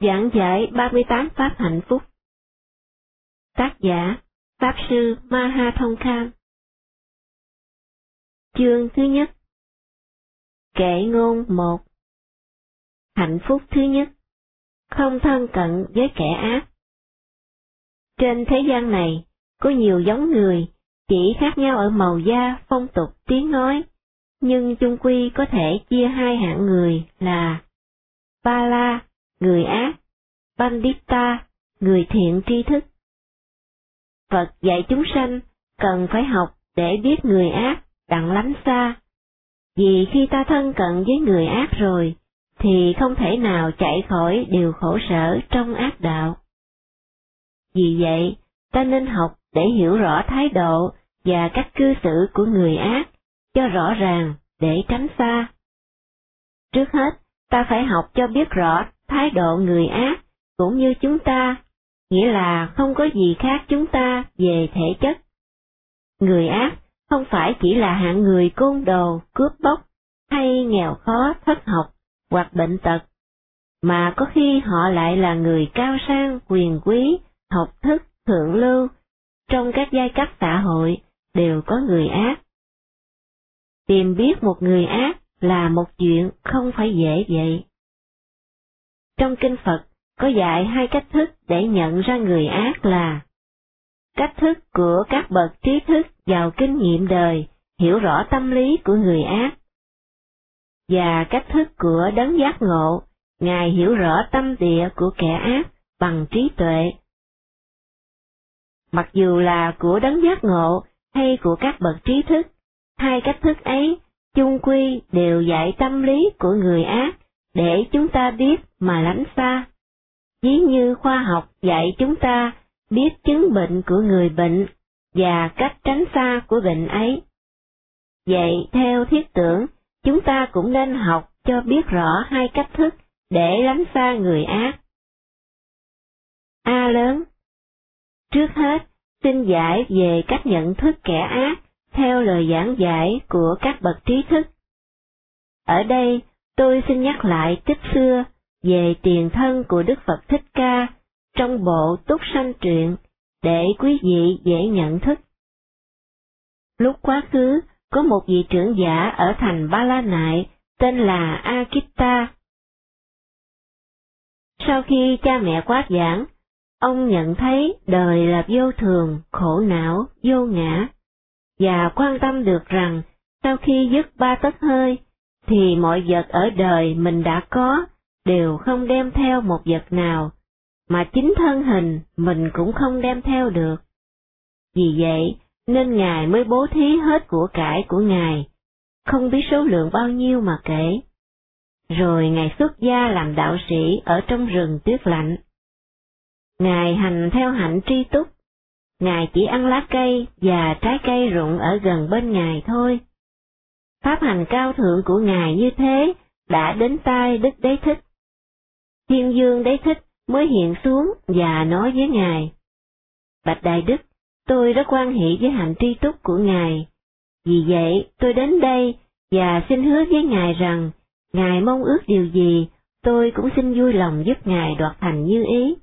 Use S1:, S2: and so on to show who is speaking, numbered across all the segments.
S1: Giảng giải 38 Pháp hạnh phúc. Tác giả Pháp sư Mahathongkham. Chương thứ nhất. Kệ ngôn 1. Hạnh phúc thứ nhất, không thân cận với kẻ ác. Trên thế gian này, có nhiều giống người, chỉ khác nhau ở màu da, phong tục, tiếng nói, nhưng chung quy có thể chia hai hạng người là Bala, người ác, Pandita, người thiện tri thức. Phật dạy chúng sanh cần phải học để biết người ác đặng lánh xa, vì khi ta thân cận với người ác rồi, thì không thể nào chạy khỏi điều khổ sở trong ác đạo. Vì vậy, ta nên học để hiểu rõ thái độ và cách cư xử của người ác, cho rõ ràng để tránh xa. Trước hết, ta phải học cho biết rõ thái độ người ác cũng như chúng ta, nghĩa là không có gì khác chúng ta về thể chất. Người ác không phải chỉ là hạng người côn đồ, cướp bóc, hay nghèo khó, thất học, hoặc bệnh tật, mà có khi họ lại là người cao sang, quyền quý, học thức, thượng lưu, trong các giai cấp xã hội đều có người ác. Tìm biết một người ác là một chuyện không phải dễ vậy. Trong Kinh Phật có dạy hai cách thức để nhận ra người ác là cách thức của các bậc trí thức giàu kinh nghiệm đời, hiểu rõ tâm lý của người ác, và cách thức của đấng giác ngộ, Ngài hiểu rõ tâm địa của kẻ ác bằng trí tuệ. Mặc dù là của đấng giác ngộ hay của các bậc trí thức, hai cách thức ấy chung quy đều dạy tâm lý của người ác để chúng ta biết mà lánh xa. Ví như khoa học dạy chúng ta biết chứng bệnh của người bệnh và cách tránh xa của bệnh ấy. Vậy theo thiết tưởng, chúng ta cũng nên học cho biết rõ hai cách thức để lánh xa người ác. A lớn. Trước hết, xin giải về cách nhận thức kẻ ác theo lời giảng giải của các bậc trí thức. Ở đây, tôi xin nhắc lại tích xưa về tiền thân của Đức Phật Thích Ca trong bộ Túc Sanh Truyện để quý vị dễ nhận thức. Lúc quá khứ, có một vị trưởng giả ở thành Ba La Nại tên là Akitta. Sau khi cha mẹ quát giảng, ông nhận thấy đời là vô thường, khổ não, vô ngã, và quan tâm được rằng sau khi dứt ba tấc hơi, thì mọi vật ở đời mình đã có đều không đem theo một vật nào, mà chính thân hình mình cũng không đem theo được. Vì vậy, nên Ngài mới bố thí hết của cải của Ngài, không biết số lượng bao nhiêu mà kể. Rồi Ngài xuất gia làm đạo sĩ ở trong rừng tuyết lạnh. Ngài hành theo hạnh tri túc, Ngài chỉ ăn lá cây và trái cây rụng ở gần bên Ngài thôi. Pháp hành cao thượng của Ngài như thế đã đến tai Đức Đế Thích. Thiên Dương Đế Thích mới hiện xuống và nói với Ngài: Bạch Đại Đức, tôi rất hoan hỷ với hạnh tri túc của Ngài. Vì vậy, tôi đến đây và xin hứa với Ngài rằng, Ngài mong ước điều gì, tôi cũng xin vui lòng giúp Ngài đoạt thành như ý.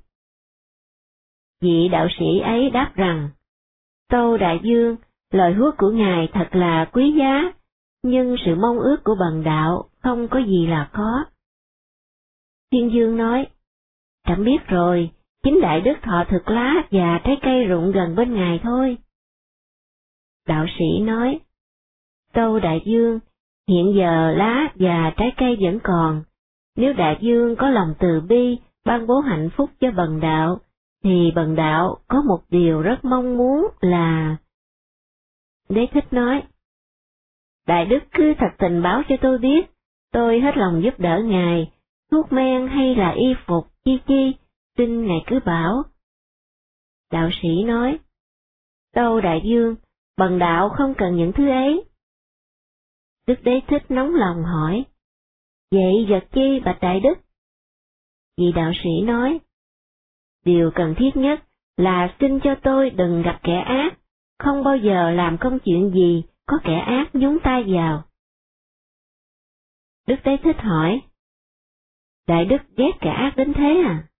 S1: Vị đạo sĩ ấy đáp rằng, Tâu Đại Dương, lời hứa của Ngài thật là quý giá, nhưng sự mong ước của bần đạo không có gì là khó. Thiên Dương nói, Trẫm biết rồi, chính Đại Đức thọ thực lá và trái cây rụng gần bên Ngài thôi. Đạo sĩ nói, Tâu Đại Dương, hiện giờ lá và trái cây vẫn còn, nếu Đại Dương có lòng từ bi, ban bố hạnh phúc cho bần đạo, thì bần đạo có một điều rất mong muốn là... Đế Thích nói, Đại Đức cứ thật tình báo cho tôi biết, tôi hết lòng giúp đỡ Ngài, thuốc men hay là y phục, chi, xin Ngài cứ bảo. Đạo sĩ nói, Tâu Đại Dương, bần đạo không cần những thứ ấy. Đức Đế Thích nóng lòng hỏi, vậy vật chi bạch Đại Đức? Vị đạo sĩ nói, điều cần thiết nhất là xin cho tôi đừng gặp kẻ ác, không bao giờ làm công chuyện gì có kẻ ác nhúng tay vào. Đức Đế Thích hỏi, Đại Đức ghét kẻ ác đến thế à?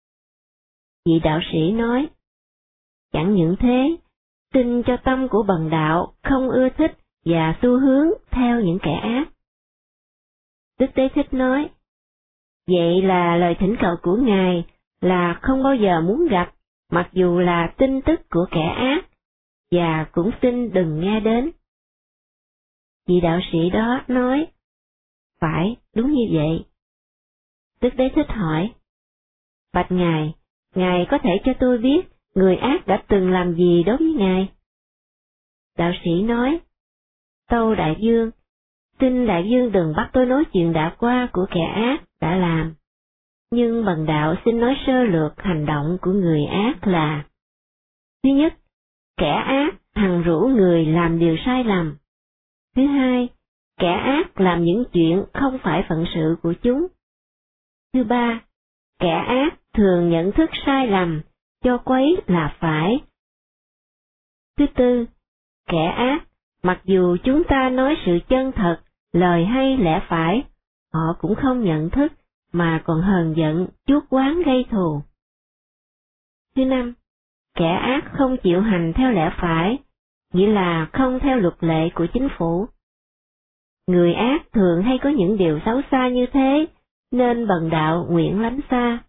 S1: vị đạo sĩ nói. Chẳng những thế, xin cho tâm của bần đạo không ưa thích và xu hướng theo những kẻ ác. Đức Đế Thích nói, vậy là lời thỉnh cầu của Ngài là không bao giờ muốn gặp, mặc dù là tin tức của kẻ ác, và cũng xin đừng nghe đến. Vị đạo sĩ đó nói, phải, đúng như vậy. Đức Đế Thích hỏi, bạch Ngài, Ngài có thể cho tôi biết người ác đã từng làm gì đối với Ngài? Đạo sĩ nói, tâu đại vương, xin đại vương đừng bắt tôi nói chuyện đã qua của kẻ ác đã làm. Nhưng bần đạo xin nói sơ lược hành động của người ác là: thứ nhất, kẻ ác hằng rủ người làm điều sai lầm. Thứ hai, kẻ ác làm những chuyện không phải phận sự của chúng. Thứ ba, kẻ ác thường nhận thức sai lầm, cho quấy là phải. Thứ tư, kẻ ác, mặc dù chúng ta nói sự chân thật, lời hay lẽ phải, họ cũng không nhận thức, mà còn hờn giận, chuốc oán gây thù. Thứ năm, kẻ ác không chịu hành theo lẽ phải, nghĩa là không theo luật lệ của chính phủ. Người ác thường hay có những điều xấu xa như thế, nên bần đạo nguyện lánh xa.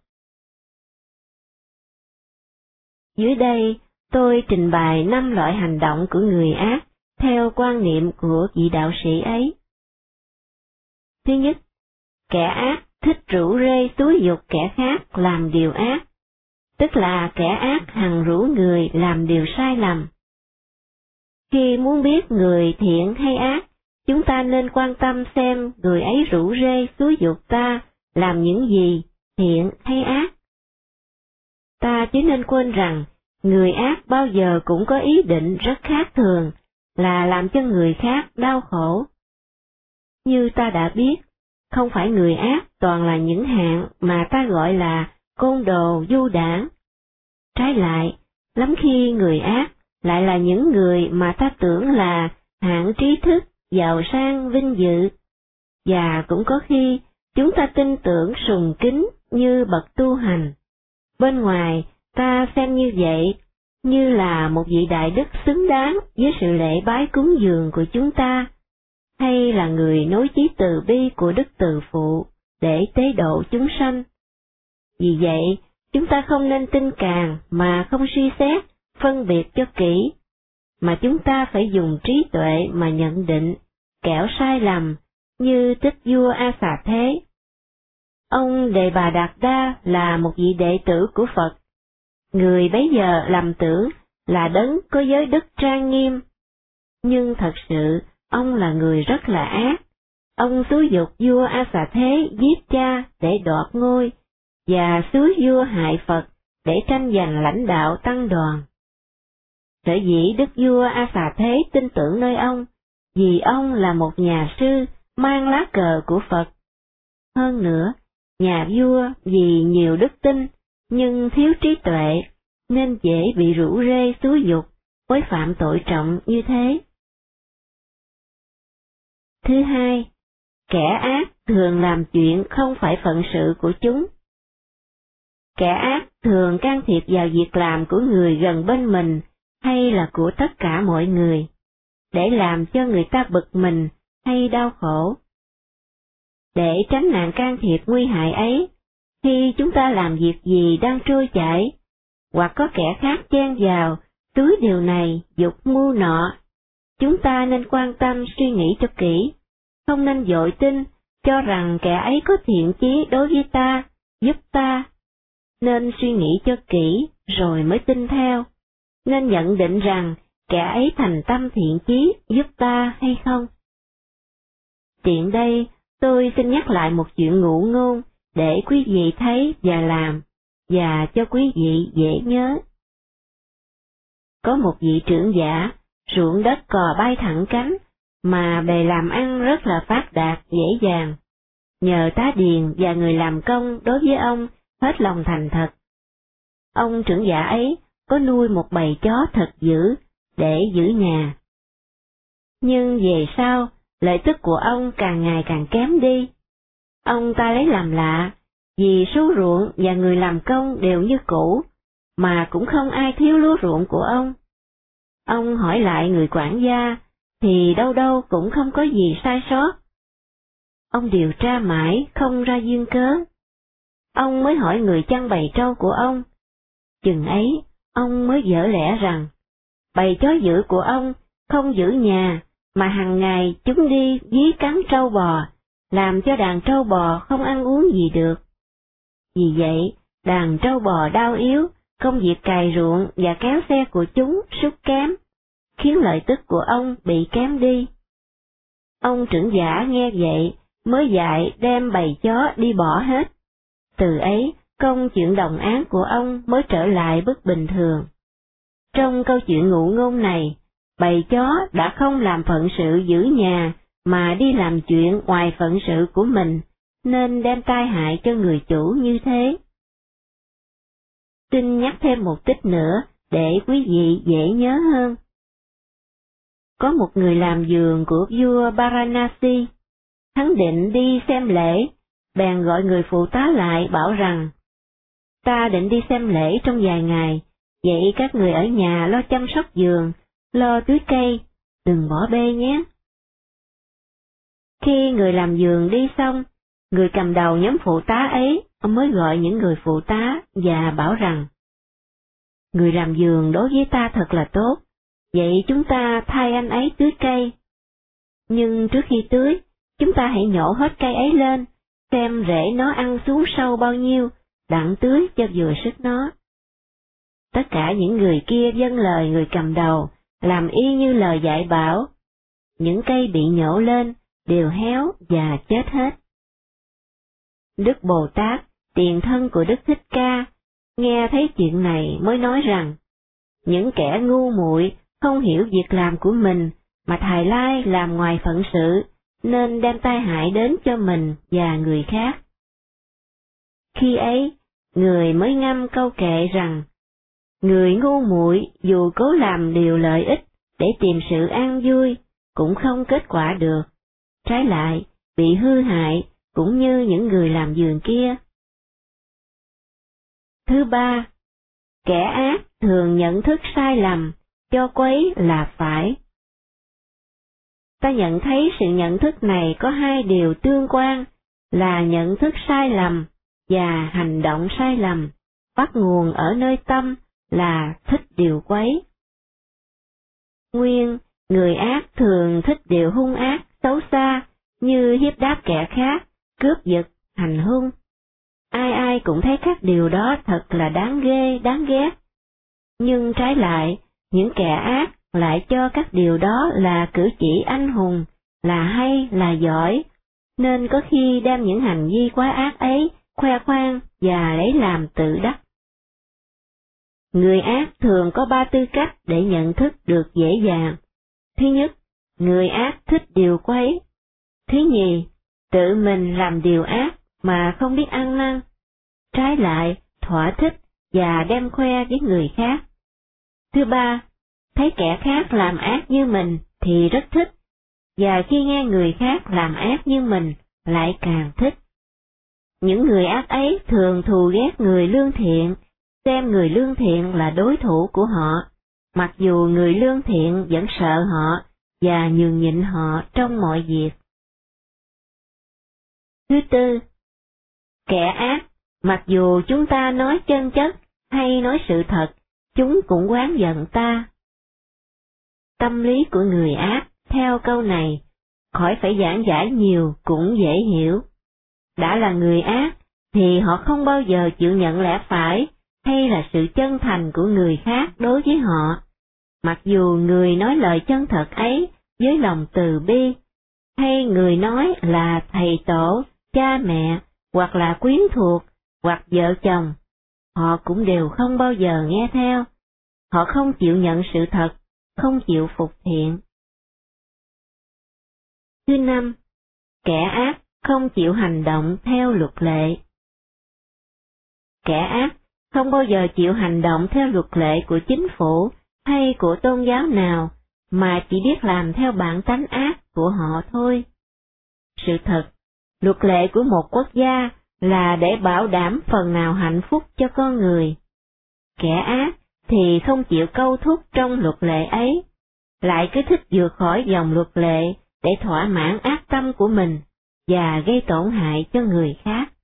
S1: Dưới đây, tôi trình bày 5 loại hành động của người ác, theo quan niệm của vị đạo sĩ ấy. Thứ nhất, kẻ ác thích rủ rê xúi giục kẻ khác làm điều ác, tức là kẻ ác hằng rủ người làm điều sai lầm. Khi muốn biết người thiện hay ác, chúng ta nên quan tâm xem người ấy rủ rê xúi giục ta làm những gì, thiện hay ác. Ta chỉ nên quên rằng, người ác bao giờ cũng có ý định rất khác thường, là làm cho người khác đau khổ. Như ta đã biết, không phải người ác toàn là những hạng mà ta gọi là côn đồ du đảng. Trái lại, lắm khi người ác lại là những người mà ta tưởng là hạng trí thức, giàu sang, vinh dự. Và cũng có khi, chúng ta tin tưởng sùng kính như bậc tu hành. Bên ngoài, ta xem như vậy, như là một vị đại đức xứng đáng với sự lễ bái cúng dường của chúng ta, hay là người nối chí từ bi của Đức Từ Phụ để tế độ chúng sanh. Vì vậy, chúng ta không nên tin càng mà không suy xét, phân biệt cho kỹ, mà chúng ta phải dùng trí tuệ mà nhận định, kẻo sai lầm, như tích vua A Xà Thế. Ông Đề Bà Đạt Đa là một vị đệ tử của Phật. Người bấy giờ lầm tưởng là đấng có giới đức trang nghiêm. Nhưng thật sự, ông là người rất là ác. Ông xúi giục vua A Xà Thế giết cha để đoạt ngôi, và xúi vua hại Phật để tranh giành lãnh đạo tăng đoàn. Sở dĩ đức vua A Xà Thế tin tưởng nơi ông, vì ông là một nhà sư mang lá cờ của Phật. Hơn nữa, nhà vua vì nhiều đức tin, nhưng thiếu trí tuệ, nên dễ bị rủ rê xúi giục, với phạm tội trọng như thế. Thứ hai, kẻ ác thường làm chuyện không phải phận sự của chúng. Kẻ ác thường can thiệp vào việc làm của người gần bên mình, hay là của tất cả mọi người, để làm cho người ta bực mình hay đau khổ. Để tránh nạn can thiệp nguy hại ấy, khi chúng ta làm việc gì đang trôi chảy, hoặc có kẻ khác chen vào, túi điều này, dục mưu nọ, chúng ta nên quan tâm suy nghĩ cho kỹ, không nên vội tin, cho rằng kẻ ấy có thiện chí đối với ta, giúp ta. Nên suy nghĩ cho kỹ, rồi mới tin theo. Nên nhận định rằng kẻ ấy thành tâm thiện chí giúp ta hay không. Tiện đây, tôi xin nhắc lại một chuyện ngụ ngôn, để quý vị thấy và làm, và cho quý vị dễ nhớ. Có một vị trưởng giả, ruộng đất cò bay thẳng cánh, mà bề làm ăn rất là phát đạt dễ dàng. Nhờ tá điền và người làm công đối với ông hết lòng thành thật. Ông trưởng giả ấy có nuôi một bầy chó thật dữ, để giữ nhà. Nhưng về sau, lợi tức của ông càng ngày càng kém đi. Ông ta lấy làm lạ, vì số ruộng và người làm công đều như cũ, mà cũng không ai thiếu lúa ruộng của ông. Ông hỏi lại người quản gia, thì đâu đâu cũng không có gì sai sót. Ông điều tra mãi không ra duyên cớ. Ông mới hỏi người chăn bầy trâu của ông. Chừng ấy, ông mới vỡ lẽ rằng, bầy chó dữ của ông không giữ nhà, mà hàng ngày chúng đi dí cắn trâu bò, làm cho đàn trâu bò không ăn uống gì được. Vì vậy, đàn trâu bò đau yếu, công việc cày ruộng và kéo xe của chúng sút kém, khiến lợi tức của ông bị kém đi. Ông trưởng giả nghe vậy, mới dạy đem bầy chó đi bỏ hết. Từ ấy, công chuyện đồng áng của ông mới trở lại bất bình thường. Trong câu chuyện ngụ ngôn này, bầy chó đã không làm phận sự giữ nhà, mà đi làm chuyện ngoài phận sự của mình, nên đem tai hại cho người chủ như thế. Xin nhắc thêm một tích nữa, để quý vị dễ nhớ hơn. Có một người làm vườn của vua Varanasi, hắn định đi xem lễ, bèn gọi người phụ tá lại bảo rằng, ta định đi xem lễ trong vài ngày, vậy các người ở nhà lo chăm sóc vườn, lo tưới cây, đừng bỏ bê nhé. Khi người làm vườn đi xong, người cầm đầu nhóm phụ tá ấy mới gọi những người phụ tá và bảo rằng, người làm vườn đối với ta thật là tốt, vậy chúng ta thay anh ấy tưới cây. Nhưng trước khi tưới, chúng ta hãy nhổ hết cây ấy lên, xem rễ nó ăn xuống sâu bao nhiêu, đặng tưới cho vừa sức nó. Tất cả những người kia vâng lời người cầm đầu, làm y như lời dạy bảo. Những cây bị nhổ lên, đều héo và chết hết. Đức Bồ Tát, tiền thân của Đức Thích Ca, nghe thấy chuyện này mới nói rằng, những kẻ ngu muội không hiểu việc làm của mình, mà thài lai làm ngoài phận sự, nên đem tai hại đến cho mình và người khác. Khi ấy, người mới ngâm câu kệ rằng, người ngu muội dù cố làm điều lợi ích để tìm sự an vui, cũng không kết quả được. Trái lại, bị hư hại cũng như những người làm vườn kia. Thứ ba, kẻ ác thường nhận thức sai lầm, cho quấy là phải. Ta nhận thấy sự nhận thức này có hai điều tương quan, là nhận thức sai lầm và hành động sai lầm, bắt nguồn ở nơi tâm là thích điều quấy. Nguyên, người ác thường thích điều hung ác, xấu xa, như hiếp đáp kẻ khác, cướp giật, hành hung. Ai ai cũng thấy các điều đó thật là đáng ghê, đáng ghét. Nhưng trái lại, những kẻ ác lại cho các điều đó là cử chỉ anh hùng, là hay, là giỏi, nên có khi đem những hành vi quá ác ấy khoe khoang và lấy làm tự đắc. Người ác thường có ba tư cách để nhận thức được dễ dàng. Thứ nhất, người ác thích điều quấy. Thứ nhì, tự mình làm điều ác mà không biết ăn năn. Trái lại, thỏa thích và đem khoe với người khác. Thứ ba, thấy kẻ khác làm ác như mình thì rất thích, và khi nghe người khác làm ác như mình lại càng thích. Những người ác ấy thường thù ghét người lương thiện, xem người lương thiện là đối thủ của họ, mặc dù người lương thiện vẫn sợ họ và nhường nhịn họ trong mọi việc. Thứ tư, kẻ ác, mặc dù chúng ta nói chân chất hay nói sự thật, chúng cũng oán giận ta. Tâm lý của người ác, theo câu này, khỏi phải giảng giải nhiều cũng dễ hiểu. Đã là người ác, thì họ không bao giờ chịu nhận lẽ phải, hay là sự chân thành của người khác đối với họ, mặc dù người nói lời chân thật ấy với lòng từ bi, hay người nói là thầy tổ, cha mẹ, hoặc là quyến thuộc, hoặc vợ chồng, họ cũng đều không bao giờ nghe theo. Họ không chịu nhận sự thật, không chịu phục thiện. Thứ năm, kẻ ác không chịu hành động theo luật lệ. Kẻ ác không bao giờ chịu hành động theo luật lệ của chính phủ hay của tôn giáo nào, mà chỉ biết làm theo bản tánh ác của họ thôi. Sự thật, luật lệ của một quốc gia là để bảo đảm phần nào hạnh phúc cho con người. kẻ ác thì không chịu câu thúc trong luật lệ ấy, lại cứ thích vượt khỏi dòng luật lệ để thỏa mãn ác tâm của mình và gây tổn hại cho người khác.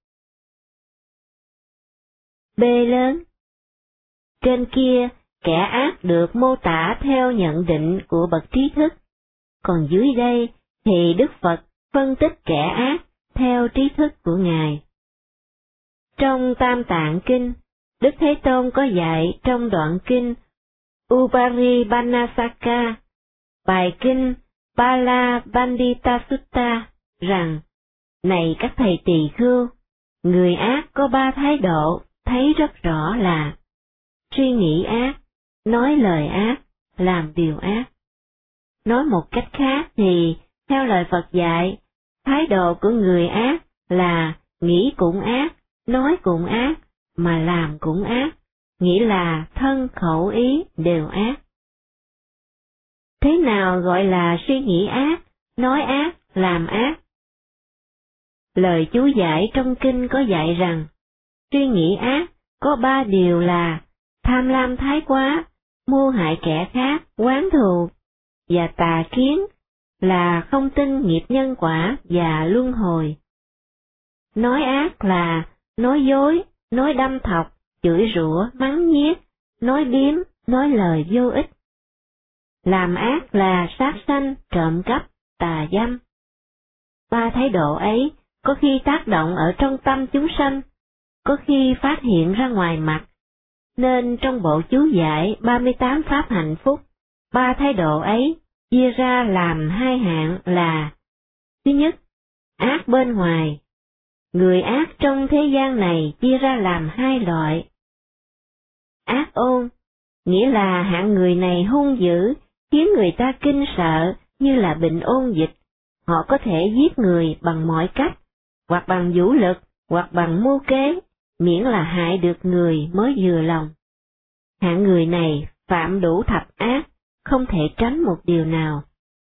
S1: B lớn. Trên kia, kẻ ác được mô tả theo nhận định của bậc trí thức, còn dưới đây thì Đức Phật phân tích kẻ ác theo trí thức của Ngài. Trong Tam Tạng Kinh, Đức Thế Tôn có dạy trong đoạn kinh Uparibannasaka, bài kinh Pala Bandita Sutta rằng: Này các thầy tỳ khưu, người ác có 3 thái độ thấy rất rõ là suy nghĩ ác, nói lời ác, làm điều ác. Nói một cách khác thì, theo lời Phật dạy, thái độ của người ác là nghĩ cũng ác, nói cũng ác, mà làm cũng ác, nghĩa là thân khẩu ý đều ác. Thế nào gọi là suy nghĩ ác, nói ác, làm ác? Lời chú giải trong kinh có dạy rằng, suy nghĩ ác có 3 điều là tham lam thái quá, mưu hại kẻ khác, oán thù, và tà kiến, là không tin nghiệp nhân quả và luân hồi. Nói ác là nói dối, nói đâm thọc, chửi rủa, mắng nhiếc, nói biếm, nói lời vô ích. Làm ác là sát sanh, trộm cắp, tà dâm. 3 thái độ ấy có khi tác động ở trong tâm chúng sanh, có khi phát hiện ra ngoài mặt, nên trong bộ chú giải 38 pháp hạnh phúc, 3 thái độ ấy chia ra làm 2 hạng là: thứ nhất, ác bên ngoài. Người ác trong thế gian này chia ra làm 2 loại. Ác ôn, nghĩa là hạng người này hung dữ, khiến người ta kinh sợ như là bệnh ôn dịch. Họ có thể giết người bằng mọi cách, hoặc bằng vũ lực, hoặc bằng mưu kế, miễn là hại được người mới vừa lòng. Hạng người này phạm đủ thập ác, không thể tránh một điều nào.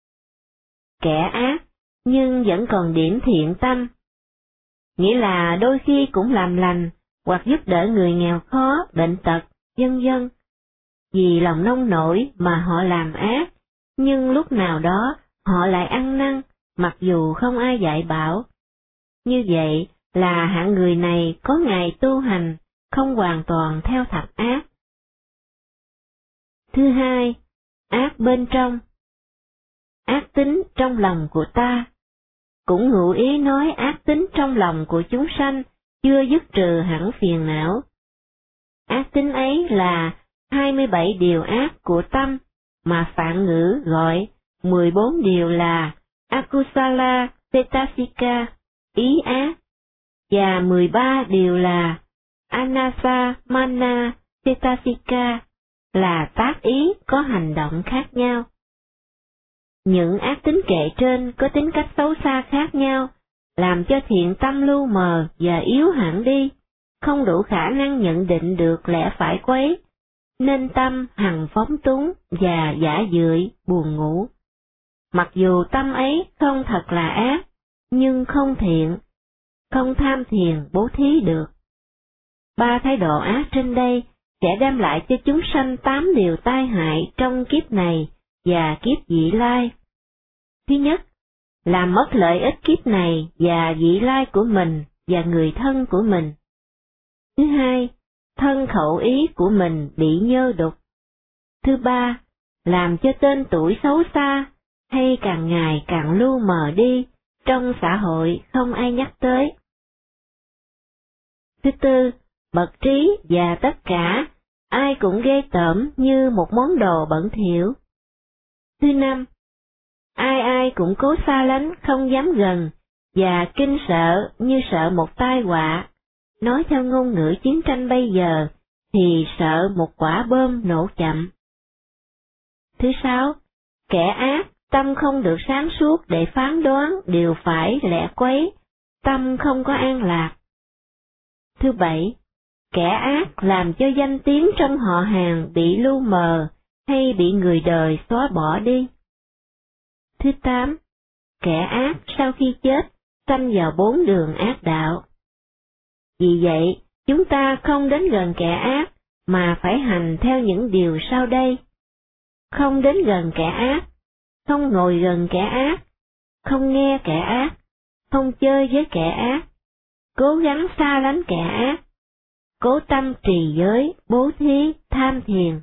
S1: Kẻ ác, nhưng vẫn còn điểm thiện tâm, nghĩa là đôi khi cũng làm lành, hoặc giúp đỡ người nghèo khó, bệnh tật, vân vân. Vì lòng nông nổi mà họ làm ác, nhưng lúc nào đó họ lại ăn năn, mặc dù không ai dạy bảo. Như vậy là hạng người này có ngày tu hành, không hoàn toàn theo thập ác. Thứ hai, ác bên trong. Ác tính trong lòng của ta, cũng ngụ ý nói ác tính trong lòng của chúng sanh chưa dứt trừ hẳn phiền não. Ác tính ấy là 27 điều ác của tâm, mà Phạn ngữ gọi 14 điều là Akusala Cetasika, ý ác, và 13 điều là Anasa Mana Cetasika, là tác ý có hành động khác nhau. Những ác tính kể trên có tính cách xấu xa khác nhau, làm cho thiện tâm lu mờ và yếu hẳn đi, không đủ khả năng nhận định được lẽ phải quấy, nên tâm hằng phóng túng và giả dưỡi, buồn ngủ. Mặc dù tâm ấy không thật là ác, nhưng không thiện, không tham thiền bố thí được. 3 thái độ ác trên đây sẽ đem lại cho chúng sanh 8 điều tai hại trong kiếp này và kiếp vị lai. Thứ nhất, làm mất lợi ích kiếp này và vị lai của mình và người thân của mình. Thứ hai, thân khẩu ý của mình bị nhơ đục. Thứ ba, làm cho tên tuổi xấu xa, hay càng ngày càng lu mờ đi, trong xã hội không ai nhắc tới. Thứ tư, bậc trí và tất cả, ai cũng ghê tởm như một món đồ bẩn thỉu. Thứ năm, ai ai cũng cố xa lánh không dám gần, và kinh sợ như sợ một tai họa. Nói theo ngôn ngữ chiến tranh bây giờ, thì sợ một quả bom nổ chậm. Thứ sáu, kẻ ác, tâm không được sáng suốt để phán đoán điều phải lẽ quấy, tâm không có an lạc. Thứ bảy, kẻ ác làm cho danh tiếng trong họ hàng bị lu mờ, hay bị người đời xóa bỏ đi. Thứ tám, kẻ ác sau khi chết, sanh vào 4 đường ác đạo. Vì vậy, chúng ta không đến gần kẻ ác, mà phải hành theo những điều sau đây. Không đến gần kẻ ác, không ngồi gần kẻ ác, không nghe kẻ ác, không chơi với kẻ ác, cố gắng xa lánh kẻ ác, cố tâm trì giới, bố thí, tham thiền.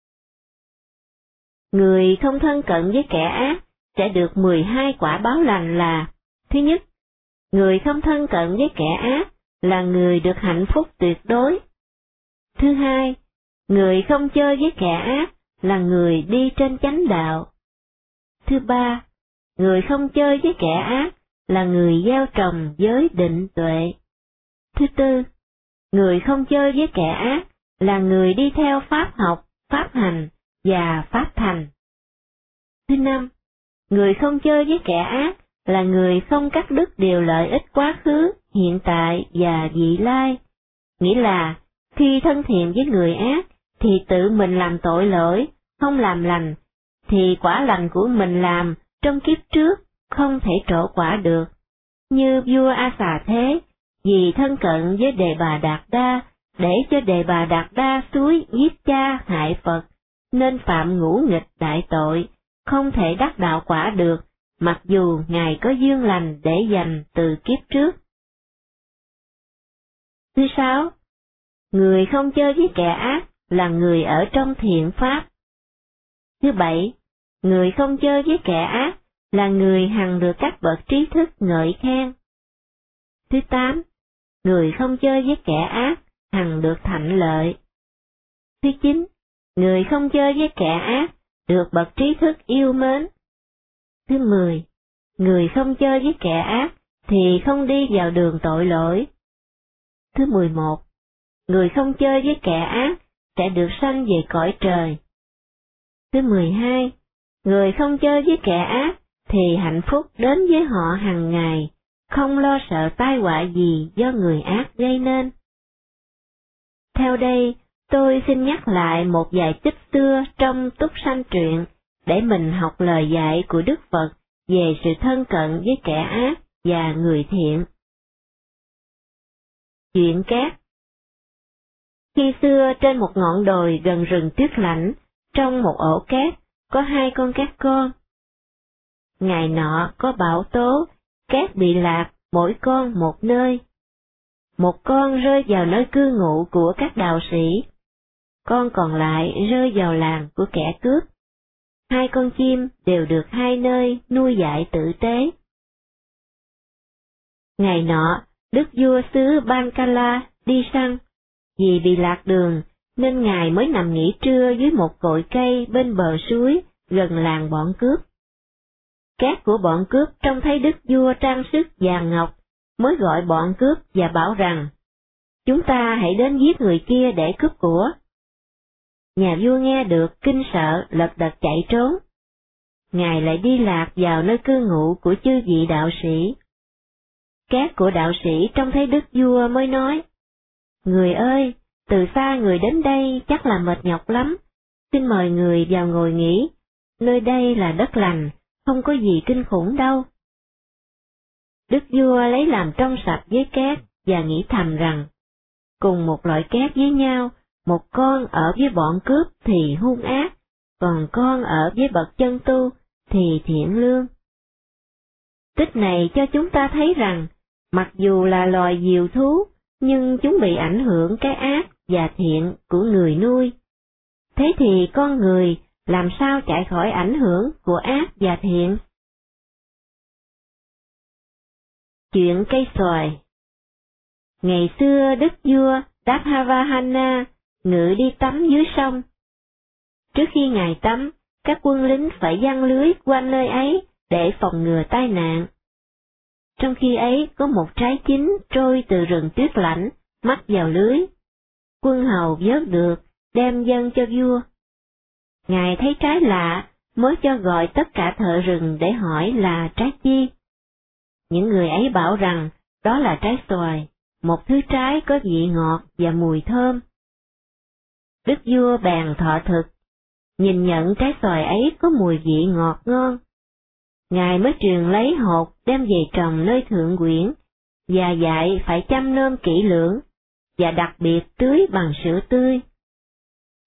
S1: Người không thân cận với kẻ ác sẽ được 12 quả báo lành là: thứ nhất, người không thân cận với kẻ ác là người được hạnh phúc tuyệt đối. Thứ hai, người không chơi với kẻ ác là người đi trên chánh đạo. Thứ ba, người không chơi với kẻ ác là người gieo trồng giới định tuệ. Thứ tư, người không chơi với kẻ ác là người đi theo pháp học, pháp hành và pháp thành. Thứ năm, người không chơi với kẻ ác là người không cắt đứt điều lợi ích quá khứ, hiện tại và vị lai. Nghĩa là, khi thân thiện với người ác, thì tự mình làm tội lỗi, không làm lành, thì quả lành của mình làm trong kiếp trước không thể trổ quả được. Như vua A Xà Thế, vì thân cận với Đề Bà Đạt Đa, để cho Đề Bà Đạt Đa xúi giết cha hại Phật, nên phạm ngũ nghịch đại tội, không thể đắc đạo quả được, mặc dù Ngài có duyên lành để dành từ kiếp trước. Thứ sáu, người không chơi với kẻ ác là người ở trong thiện pháp. Thứ bảy, người không chơi với kẻ ác là người hằng được các bậc trí thức ngợi khen. Thứ tám, người không chơi với kẻ ác hằng được thạnh lợi. Thứ chín, người không chơi với kẻ ác được bậc trí thức yêu mến. Thứ 10, người không chơi với kẻ ác thì không đi vào đường tội lỗi. Thứ 11, người không chơi với kẻ ác sẽ được sanh về cõi trời. Thứ 12, người không chơi với kẻ ác thì hạnh phúc đến với họ hàng ngày, không lo sợ tai họa gì do người ác gây nên. Theo đây, tôi xin nhắc lại một vài tích xưa trong Túc Sanh Truyện để mình học lời dạy của Đức Phật về sự thân cận với kẻ ác và người thiện. Chuyện cát. Khi xưa trên một ngọn đồi gần rừng tuyết lạnh, trong một ổ cát, có 2 con cát con. Ngày nọ có bão tố, cát bị lạc, mỗi con một nơi. Một con rơi vào nơi cư ngụ của các đạo sĩ, con còn lại rơi vào làng của kẻ cướp. 2 con chim đều được 2 nơi nuôi dạy tử tế. Ngày nọ, đức vua xứ Bankala đi săn, vì bị lạc đường nên ngài mới nằm nghỉ trưa dưới một cội cây bên bờ suối gần làng bọn cướp. Các của bọn cướp trông thấy đức vua trang sức vàng ngọc, mới gọi bọn cướp và bảo rằng, chúng ta hãy đến giết người kia để cướp của. Nhà vua nghe được kinh sợ lật đật chạy trốn. Ngài lại đi lạc vào nơi cư ngụ của chư vị đạo sĩ. Các của đạo sĩ trông thấy đức vua mới nói, người ơi, từ xa người đến đây chắc là mệt nhọc lắm, xin mời người vào ngồi nghỉ, nơi đây là đất lành, không có gì kinh khủng đâu. Đức vua lấy làm trong sạch với cát và nghĩ thầm rằng, cùng một loại cát với nhau, một con ở với bọn cướp thì hung ác, còn con ở với bậc chân tu thì thiện lương. Tích này cho chúng ta thấy rằng, mặc dù là loài diều thú, nhưng chúng bị ảnh hưởng cái ác và thiện của người nuôi. Thế thì con người làm sao chạy khỏi ảnh hưởng của ác và thiện? Chuyện cây xoài. Ngày xưa đức vua Dabhavahana ngự đi tắm dưới sông. Trước khi ngài tắm, các quân lính phải giăng lưới quanh nơi ấy để phòng ngừa tai nạn. Trong khi ấy có một trái chín trôi từ rừng tuyết lạnh, mắc vào lưới. Quân hầu vớt được, đem dâng cho vua. Ngài thấy trái lạ, mới cho gọi tất cả thợ rừng để hỏi là trái chi. Những người ấy bảo rằng đó là trái xoài, một thứ trái có vị ngọt và mùi thơm. Đức vua bèn thọ thực, nhìn nhận trái xoài ấy có mùi vị ngọt ngon. Ngài mới truyền lấy hột đem về trồng nơi thượng quyển, và dạy phải chăm nom kỹ lưỡng, và đặc biệt tưới bằng sữa tươi.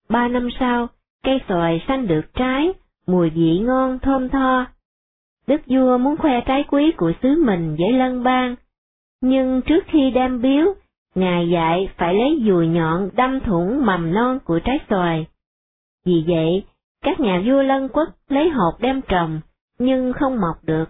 S1: 3 năm sau, cây xoài xanh được trái, mùi vị ngon thơm tho. Đức vua muốn khoe trái quý của xứ mình với lân bang, nhưng trước khi đem biếu, Ngài dạy phải lấy dùi nhọn đâm thủng mầm non của trái xoài. Vì vậy, các nhà vua lân quốc lấy hột đem trồng, nhưng không mọc được.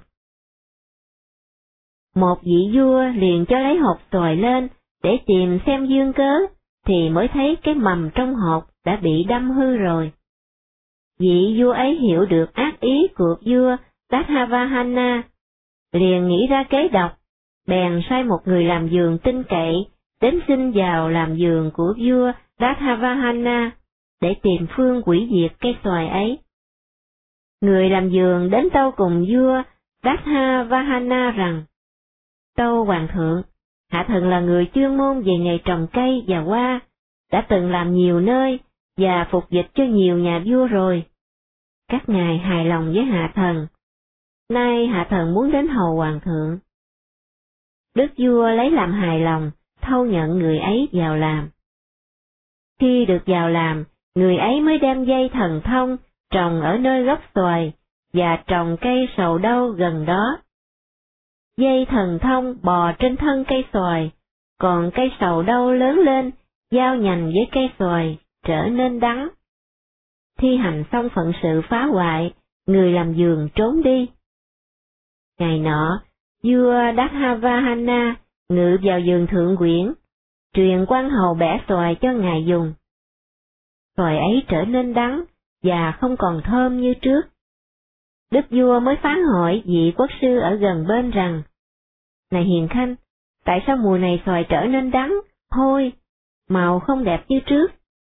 S1: Một vị vua liền cho lấy hột xoài lên, để tìm xem duyên cớ, thì mới thấy cái mầm trong hột đã bị đâm hư rồi. Vị vua ấy hiểu được ác ý của vua Tathavahana, liền nghĩ ra kế độc, bèn sai một người làm vườn tin cậy, đến xin vào làm vườn của vua Tathavahana, để tìm phương hủy diệt cây xoài ấy. Người làm vườn đến tâu cùng vua Tathavahana rằng, tâu hoàng thượng, hạ thần là người chuyên môn về nghề trồng cây và hoa, đã từng làm nhiều nơi, và phục dịch cho nhiều nhà vua rồi. Các ngài hài lòng với hạ thần. Nay hạ thần muốn đến hầu hoàng thượng. Đức vua lấy làm hài lòng, thâu nhận người ấy vào làm. Khi được vào làm, người ấy mới đem dây thần thông trồng ở nơi gốc xoài, và trồng cây sầu đâu gần đó. Dây thần thông bò trên thân cây xoài, còn cây sầu đâu lớn lên, giao nhành với cây xoài, trở nên đắng. Thi hành xong phận sự phá hoại, người làm vườn trốn đi. Ngày nọ, vua Tathavahana ngự vào vườn thượng quyển, truyền quan hầu bẻ xoài cho ngài dùng. Xoài ấy trở nên đắng, và không còn thơm như trước. Đức vua mới phán hỏi vị quốc sư ở gần bên rằng, này hiền khanh, tại sao mùa này xoài trở nên đắng, hôi, màu không đẹp như trước?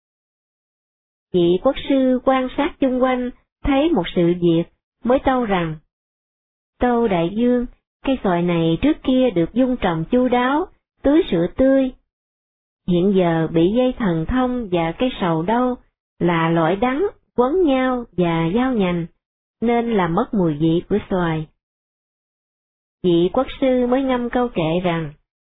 S1: Vị quốc sư quan sát chung quanh, thấy một sự việc, mới tâu rằng, tâu đại vương, cây xoài này trước kia được dung trồng chu đáo, tưới sữa tươi. Hiện giờ bị dây thần thông và cây sầu đâu là loại đắng, quấn nhau và giao nhành, nên làm mất mùi vị của xoài. Vị quốc sư mới ngâm câu kệ rằng,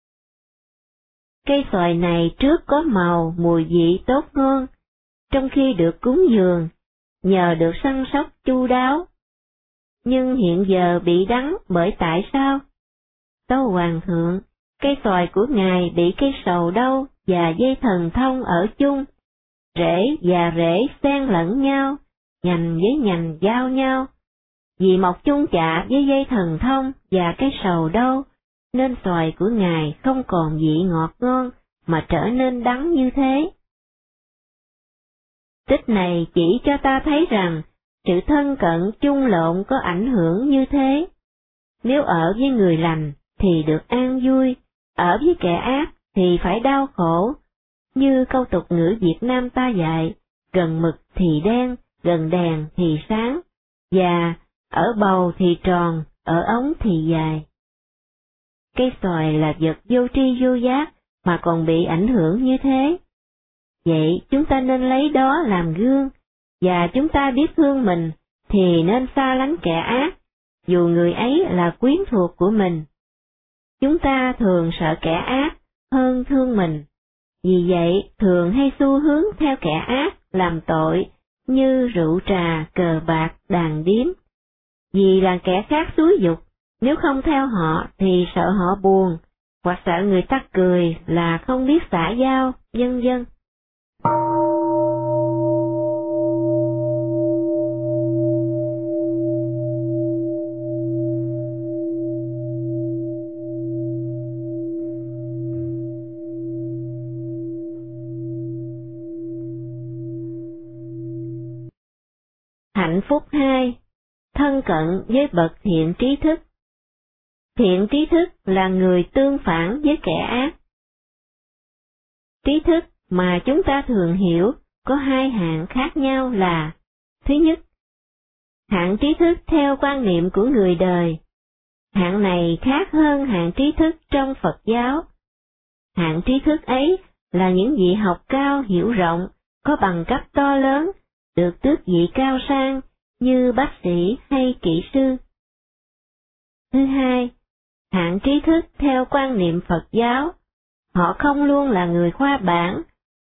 S1: cây xoài này trước có màu mùi vị tốt ngon, trong khi được cúng dường, nhờ được săn sóc chu đáo. Nhưng hiện giờ bị đắng bởi tại sao? Tâu hoàng thượng, cây xoài của ngài bị cây sầu đâu và dây thần thông ở chung, rễ và rễ xen lẫn nhau, nhành với nhành giao nhau. Vì mọc chung chạ với dây thần thông và cây sầu đâu, nên xoài của ngài không còn vị ngọt ngon, mà trở nên đắng như thế. Tích này chỉ cho ta thấy rằng, sự thân cận chung lộn có ảnh hưởng như thế. Nếu ở với người lành thì được an vui, ở với kẻ ác thì phải đau khổ. Như câu tục ngữ Việt Nam ta dạy, gần mực thì đen, gần đèn thì sáng, và ở bầu thì tròn, ở ống thì dài. Cây xoài là vật vô tri vô giác mà còn bị ảnh hưởng như thế. Vậy chúng ta nên lấy đó làm gương, và chúng ta biết thương mình thì nên xa lánh kẻ ác, dù người ấy là quyến thuộc của mình. Chúng ta thường sợ kẻ ác hơn thương mình, vì vậy thường hay xu hướng theo kẻ ác làm tội như rượu trà, cờ bạc, đàn điếm. Vì là kẻ khác xúi dục, nếu không theo họ thì sợ họ buồn, hoặc sợ người ta cười là không biết xã giao, vân vân. Hạnh phúc 2. Thân cận với bậc thiện trí thức. Thiện trí thức là người tương phản với kẻ ác. Trí thức mà chúng ta thường hiểu có hai hạng khác nhau là: thứ nhất, hạng trí thức theo quan niệm của người đời. Hạng này khác hơn hạng trí thức trong Phật giáo. Hạng trí thức ấy là những vị học cao hiểu rộng, có bằng cấp to lớn, được tước vị cao sang như bác sĩ hay kỹ sư. Thứ hai, hạng trí thức theo quan niệm Phật giáo, họ không luôn là người khoa bảng,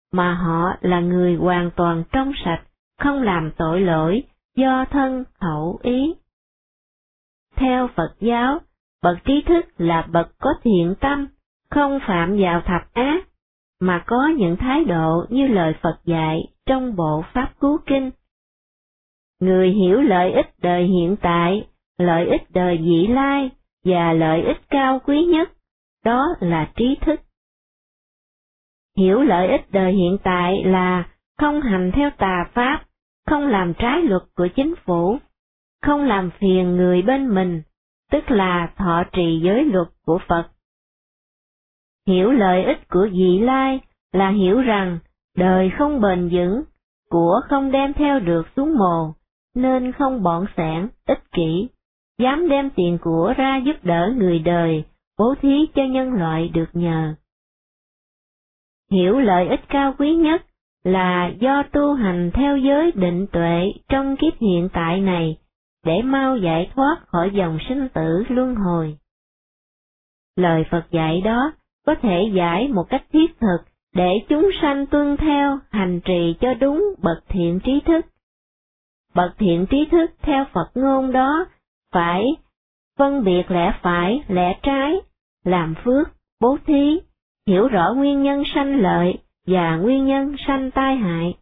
S1: mà họ là người hoàn toàn trong sạch, không làm tội lỗi, do thân khẩu ý. Theo Phật giáo, bậc trí thức là bậc có thiện tâm, không phạm vào thập ác, mà có những thái độ như lời Phật dạy trong bộ Pháp Cú Kinh. Người hiểu lợi ích đời hiện tại, lợi ích đời vị lai và lợi ích cao quý nhất, đó là trí thức. Hiểu lợi ích đời hiện tại là không hành theo tà pháp, không làm trái luật của chính phủ, không làm phiền người bên mình, tức là thọ trì giới luật của Phật. Hiểu lợi ích của vị lai là hiểu rằng đời không bền vững, của không đem theo được xuống mồ, nên không bỏn sẻn, ích kỷ, dám đem tiền của ra giúp đỡ người đời, bố thí cho nhân loại được nhờ. Hiểu lợi ích cao quý nhất là do tu hành theo giới định tuệ trong kiếp hiện tại này, để mau giải thoát khỏi dòng sinh tử luân hồi. Lời Phật dạy đó có thể giải một cách thiết thực để chúng sanh tuân theo, hành trì cho đúng bậc thiện trí thức. Bậc thiện trí thức theo Phật ngôn đó phải phân biệt lẽ phải, lẽ trái, làm phước, bố thí, hiểu rõ nguyên nhân sanh lợi và nguyên nhân sanh tai hại.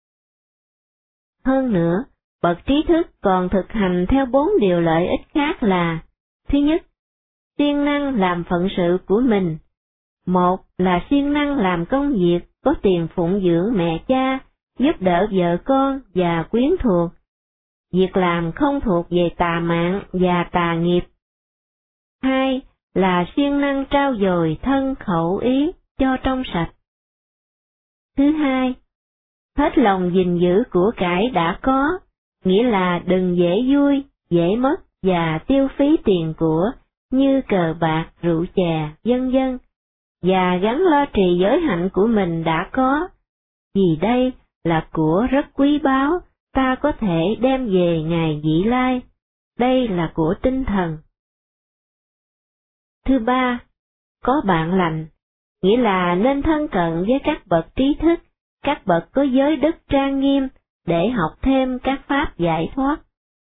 S1: Hơn nữa, bậc trí thức còn thực hành theo 4 điều lợi ích khác là: thứ nhất, siêng năng làm phận sự của mình. Một là siêng năng làm công việc có tiền phụng dưỡng mẹ cha, giúp đỡ vợ con và quyến thuộc. Việc làm không thuộc về tà mạng và tà nghiệp. Hai là siêng năng trau dồi thân khẩu ý cho trong sạch. Thứ hai, hết lòng gìn giữ của cải đã có, nghĩa là đừng dễ vui, dễ mất và tiêu phí tiền của như cờ bạc, rượu chè, vân vân, và gắn lo trì giới hạnh của mình đã có, vì đây là của rất quý báu, ta có thể đem về ngày vị lai, đây là của tinh thần. Thứ ba, có bạn lành, nghĩa là nên thân cận với các bậc trí thức, các bậc có giới đức trang nghiêm, để học thêm các pháp giải thoát.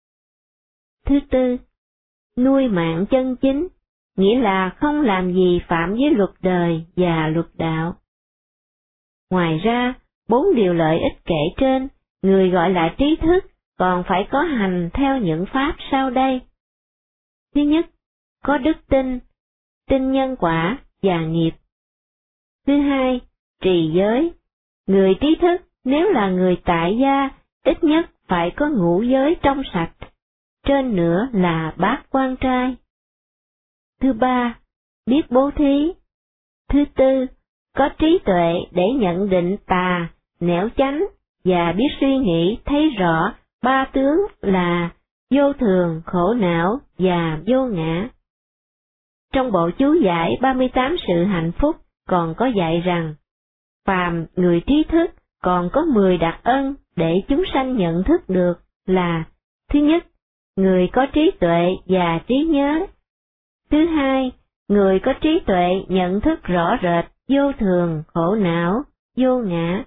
S1: Thứ tư, nuôi mạng chân chính, nghĩa là không làm gì phạm với luật đời và luật đạo. Ngoài ra, 4 điều lợi ích kể trên, người gọi là trí thức còn phải có hành theo những pháp sau đây. Thứ nhất, có đức tin, tin nhân quả và nghiệp. Thứ hai, trì giới. Người trí thức nếu là người tại gia, ít nhất phải có ngũ giới trong sạch, trên nữa là bát quan trai. Thứ ba, biết bố thí. Thứ tư, có trí tuệ để nhận định tà, nẻo chánh, và biết suy nghĩ thấy rõ 3 tướng là vô thường, khổ não và vô ngã. Trong bộ chú giải 38 sự hạnh phúc còn có dạy rằng, phàm người trí thức còn có 10 đặc ân để chúng sanh nhận thức được là: thứ nhất, người có trí tuệ và trí nhớ. Thứ hai, người có trí tuệ nhận thức rõ rệt vô thường, khổ não, vô ngã.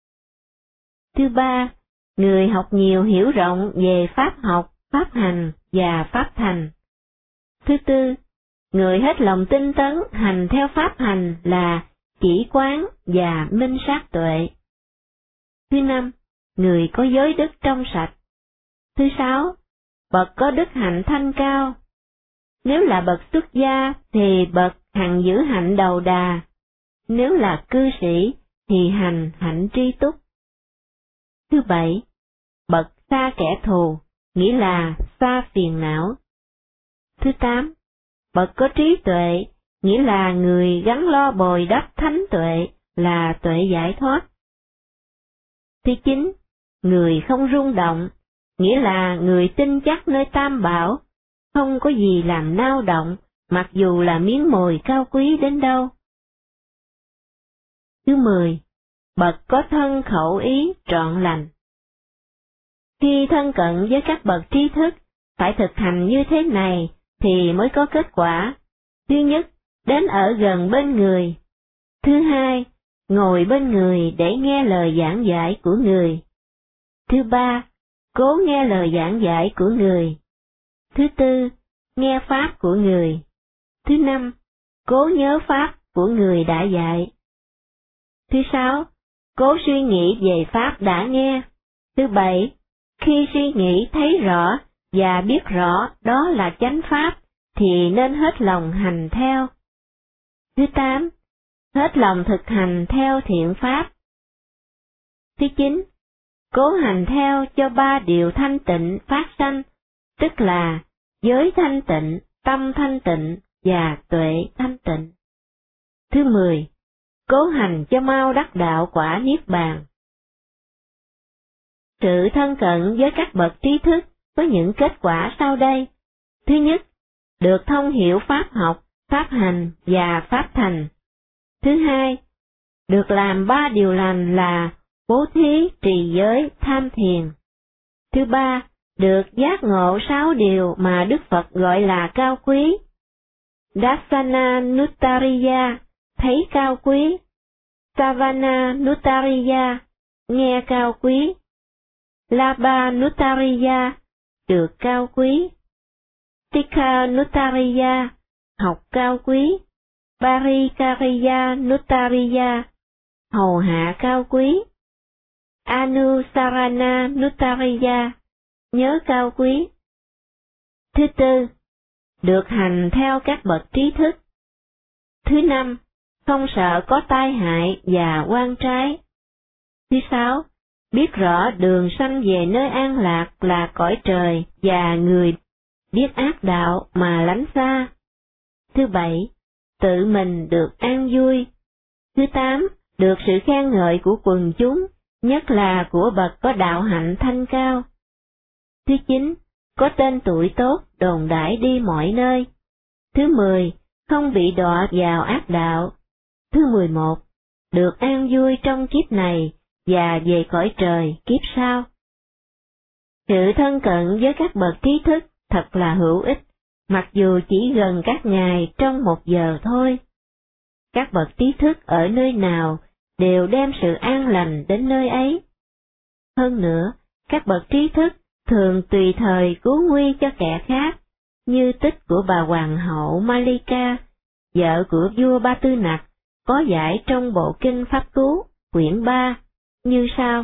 S1: Thứ ba, người học nhiều hiểu rộng về pháp học, pháp hành và pháp thành. Thứ tư, người hết lòng tinh tấn hành theo pháp hành là chỉ quán và minh sát tuệ. Thứ năm, người có giới đức trong sạch. Thứ sáu, bậc có đức hạnh thanh cao. Nếu là bậc xuất gia thì bậc hằng giữ hạnh đầu đà, nếu là cư sĩ thì hành hạnh tri túc. Thứ bảy, bậc xa kẻ thù, nghĩa là xa phiền não. Thứ tám, bậc có trí tuệ, nghĩa là người gắn lo bồi đắp thánh tuệ là tuệ giải thoát. Thứ chín, người không rung động, nghĩa là người tin chắc nơi tam bảo, không có gì làm nao động, mặc dù là miếng mồi cao quý đến đâu. Thứ 10, bậc có thân khẩu ý trọn lành. Khi thân cận với các bậc trí thức, phải thực hành như thế này thì mới có kết quả. Thứ nhất, đến ở gần bên người. Thứ hai, ngồi bên người để nghe lời giảng dạy của người. Thứ ba, cố nghe lời giảng dạy của người. Thứ tư, nghe pháp của người. Thứ năm, cố nhớ pháp của người đã dạy. Thứ sáu, cố suy nghĩ về pháp đã nghe. Thứ bảy, khi suy nghĩ thấy rõ và biết rõ đó là chánh pháp, thì nên hết lòng hành theo. Thứ tám, hết lòng thực hành theo thiện pháp. Thứ chín, cố hành theo cho ba điều thanh tịnh phát sanh, tức là giới thanh tịnh, tâm thanh tịnh và tuệ thanh tịnh. Thứ 10, cố hành cho mau đắc đạo quả niết bàn. Sự thân cận với các bậc trí thức có những kết quả sau đây. Thứ nhất, được thông hiểu pháp học, pháp hành và pháp thành. Thứ hai, được làm ba điều lành là bố thí, trì giới, tham thiền. Thứ ba, được giác ngộ 6 điều mà Đức Phật gọi là cao quý. Dasana Nuttariya, thấy cao quý. Savana Nuttariya, nghe cao quý. Labha Nuttariya, được cao quý. Tikha Nuttariya, học cao quý. Parikariya Nuttariya, hầu hạ cao quý. Anusarana Nuttariya, nhớ cao quý. Thứ tư, được hành theo các bậc trí thức. Thứ năm, không sợ có tai hại và oan trái. Thứ sáu, biết rõ đường sanh về nơi an lạc là cõi trời và người biết ác đạo mà lánh xa. Thứ bảy, tự mình được an vui. Thứ tám, được sự khen ngợi của quần chúng, nhất là của bậc có đạo hạnh thanh cao. Thứ chín, có tên tuổi tốt đồn đãi đi mọi nơi. Thứ 10, không bị đọa vào ác đạo. Thứ 11, được an vui trong kiếp này và về cõi trời kiếp sau. Sự thân cận với các bậc trí thức thật là hữu ích, mặc dù chỉ gần các ngày trong 1 giờ thôi. Các bậc trí thức ở nơi nào đều đem sự an lành đến nơi ấy. Hơn nữa, các bậc trí thức thường tùy thời cứu nguy cho kẻ khác, như tích của bà hoàng hậu Malika, vợ của vua Ba Tư Nặc, có giải trong bộ kinh Pháp Cú, quyển 3, như sau.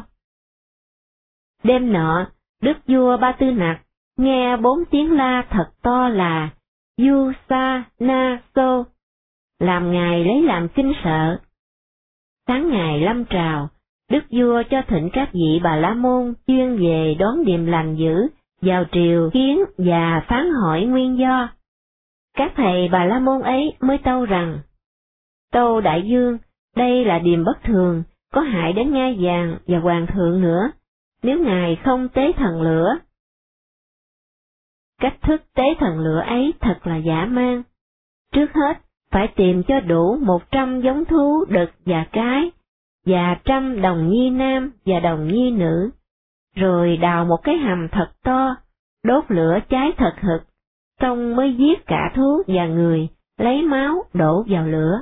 S1: Đêm nọ, đức vua Ba Tư Nặc nghe 4 tiếng la thật to là Du Sa Na So, làm ngài lấy làm kinh sợ. Sáng ngày lâm trào, đức vua cho thỉnh các vị Bà La Môn chuyên về đón điềm lành dữ vào triều kiến và phán hỏi nguyên do. Các thầy Bà La Môn ấy mới tâu rằng: Tâu đại vương, đây là điềm bất thường, có hại đến ngai vàng và hoàng thượng nữa, nếu ngài không tế thần lửa. Cách thức tế thần lửa ấy thật là dã man. Trước hết, phải tìm cho đủ 100 giống thú đực và cái, và 100 đồng nhi nam và đồng nhi nữ, rồi đào một cái hầm thật to, đốt lửa cháy thật hực, xong mới giết cả thú và người, lấy máu đổ vào lửa.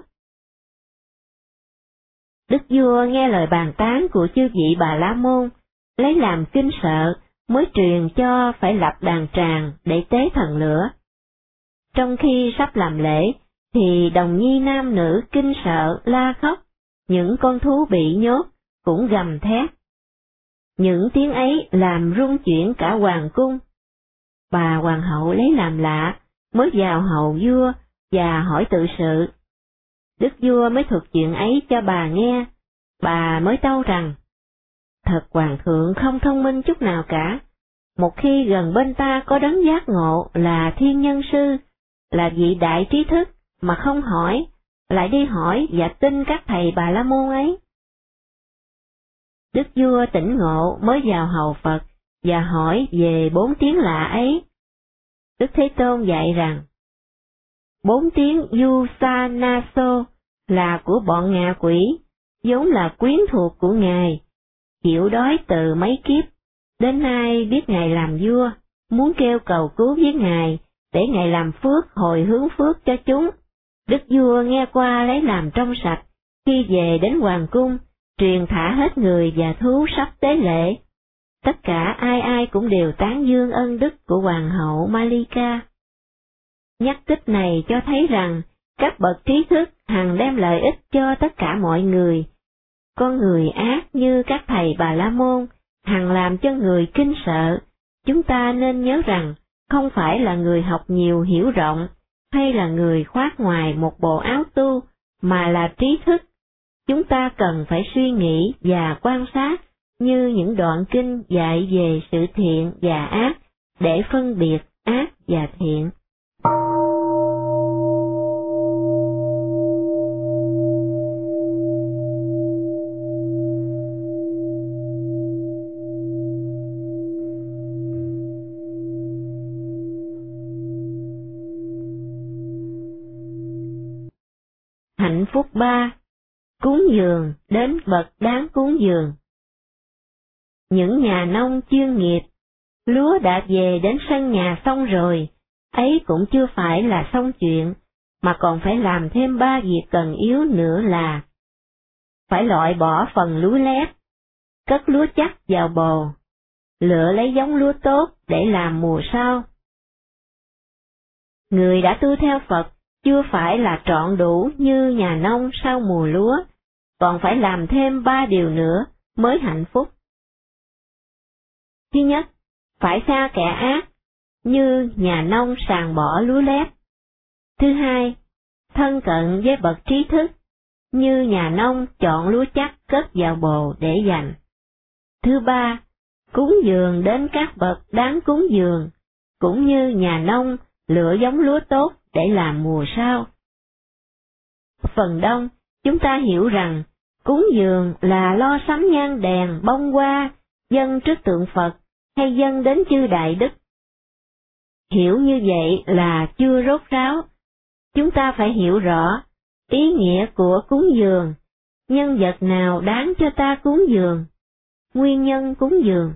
S1: Đức vua nghe lời bàn tán của chư vị Bà La Môn, lấy làm kinh sợ, mới truyền cho phải lập đàn tràng để tế thần lửa. Trong khi sắp làm lễ, thì đồng nhi nam nữ kinh sợ la khóc, những con thú bị nhốt cũng gầm thét. Những tiếng ấy làm rung chuyển cả hoàng cung. Bà hoàng hậu lấy làm lạ, mới vào hầu vua và hỏi tự sự. Đức vua mới thuật chuyện ấy cho bà nghe, bà mới tâu rằng: Thật hoàng thượng không thông minh chút nào cả. Một khi gần bên ta có đấng giác ngộ là thiên nhân sư, là vị đại trí thức, mà không hỏi, lại đi hỏi và tin các thầy Bà La Môn ấy. Đức vua tỉnh ngộ mới vào hầu Phật và hỏi về 4 tiếng lạ ấy. Đức Thế Tôn dạy rằng: 4 tiếng Du Sa Na So là của bọn ngạ quỷ, vốn là quyến thuộc của ngài, chịu đói từ mấy kiếp, đến nay biết ngài làm vua, muốn kêu cầu cứu với ngài, để ngài làm phước hồi hướng phước cho chúng. Đức vua nghe qua lấy làm trong sạch, Khi về đến hoàng cung, truyền thả hết người và thú sắp tế lễ. Tất cả ai ai cũng đều tán dương ân đức của hoàng hậu Malika. Nhắc tích này cho thấy rằng, các bậc trí thức hằng đem lợi ích cho tất cả mọi người. Con người ác như các thầy Bà La Môn, hằng làm cho người kinh sợ. Chúng ta nên nhớ rằng, không phải là người học nhiều hiểu rộng, hay là người khoác ngoài một bộ áo tu, mà là trí thức. Chúng ta cần phải suy nghĩ và quan sát như những đoạn kinh dạy về sự thiện và ác, để phân biệt ác và thiện. Hạnh phúc 3. Cúng dường đến bậc đáng cúng dường. Những nhà nông chuyên nghiệp, lúa đã về đến sân nhà xong rồi, ấy cũng chưa phải là xong chuyện, mà còn phải làm thêm 3 việc cần yếu nữa là: phải loại bỏ phần lúa lép, cất lúa chắc vào bồ, lựa lấy giống lúa tốt để làm mùa sau. Người đã tu theo Phật chưa phải là trọn đủ như nhà nông sau mùa lúa, còn phải làm thêm 3 điều nữa mới hạnh phúc. Thứ nhất, phải xa kẻ ác, như nhà nông sàng bỏ lúa lép. Thứ hai, thân cận với bậc trí thức, như nhà nông chọn lúa chắc cất vào bồ để dành. Thứ ba, cúng dường đến các bậc đáng cúng dường, cũng như nhà nông lựa giống lúa tốt để làm mùa sau. Phần đông, chúng ta hiểu rằng, cúng dường là lo sắm nhang đèn, bông hoa, dâng trước tượng Phật, hay dâng đến chư Đại Đức. Hiểu như vậy là chưa rốt ráo. Chúng ta phải hiểu rõ ý nghĩa của cúng dường, nhân vật nào đáng cho ta cúng dường, nguyên nhân cúng dường.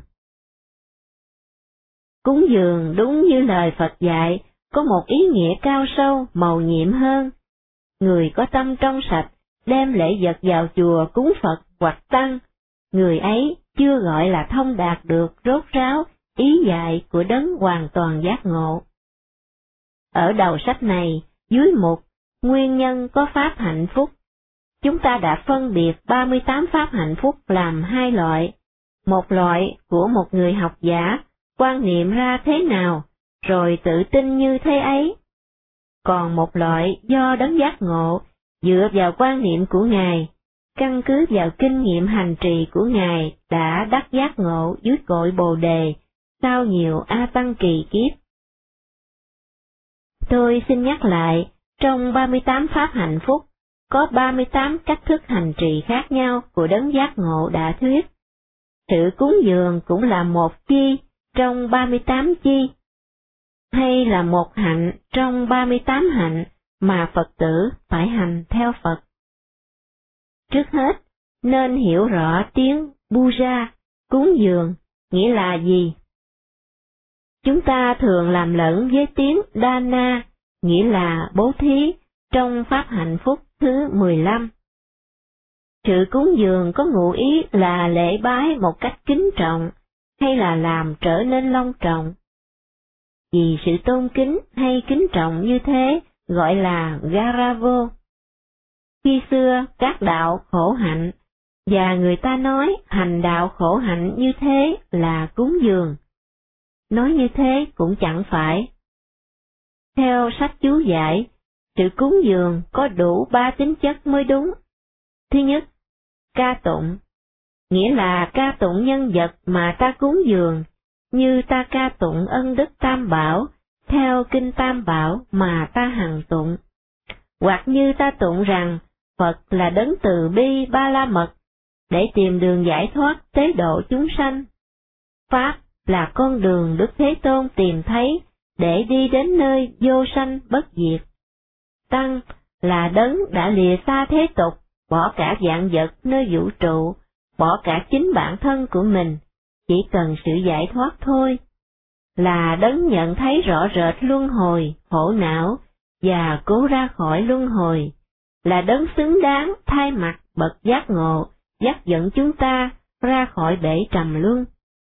S1: Cúng dường đúng như lời Phật dạy, có một ý nghĩa cao sâu, mầu nhiệm hơn. Người có tâm trong sạch, đem lễ vật vào chùa cúng Phật hoặc Tăng, người ấy chưa gọi là thông đạt được rốt ráo ý dạy của đấng hoàn toàn giác ngộ. Ở đầu sách này, dưới mục Nguyên nhân có pháp hạnh phúc, chúng ta đã phân biệt 38 pháp hạnh phúc làm 2 loại. Một loại của một người học giả, quan niệm ra thế nào, rồi tự tin như thế ấy. Còn một loại do đấng giác ngộ, dựa vào quan niệm của Ngài, căn cứ vào kinh nghiệm hành trì của Ngài đã đắc giác ngộ dưới cội Bồ Đề, sau nhiều A Tăng kỳ kiếp. Tôi xin nhắc lại, trong 38 pháp hạnh phúc, có 38 cách thức hành trì khác nhau của đấng giác ngộ đã thuyết. Sự cúng dường cũng là một chi trong 38 chi, hay là một hạnh trong 38 hạnh mà Phật tử phải hành theo Phật. Trước hết, nên hiểu rõ tiếng puja, cúng dường, nghĩa là gì. Chúng ta thường làm lẫn với tiếng dana, nghĩa là bố thí, trong pháp hạnh phúc thứ 15. Sự cúng dường có ngụ ý là lễ bái một cách kính trọng, hay là làm trở nên long trọng. Vì sự tôn kính hay kính trọng như thế gọi là garavo. Khi xưa các đạo khổ hạnh, và người ta nói hành đạo khổ hạnh như thế là cúng dường. Nói như thế cũng chẳng phải. Theo sách chú giải, sự cúng dường có đủ 3 tính chất mới đúng. Thứ nhất, ca tụng, nghĩa là ca tụng nhân vật mà ta cúng dường, như ta ca tụng ân đức Tam Bảo, theo kinh Tam Bảo mà ta hằng tụng. Hoặc như ta tụng rằng Phật là đấng từ bi ba la mật, để tìm đường giải thoát tế độ chúng sanh. Pháp là con đường Đức Thế Tôn tìm thấy, để đi đến nơi vô sanh bất diệt. Tăng là đấng đã lìa xa thế tục, bỏ cả vạn vật nơi vũ trụ, bỏ cả chính bản thân của mình, chỉ cần sự giải thoát thôi. Là đấng nhận thấy rõ rệt luân hồi, khổ não, và cố ra khỏi luân hồi, là đấng xứng đáng thay mặt bậc giác ngộ, dắt dẫn chúng ta ra khỏi bể trầm luân.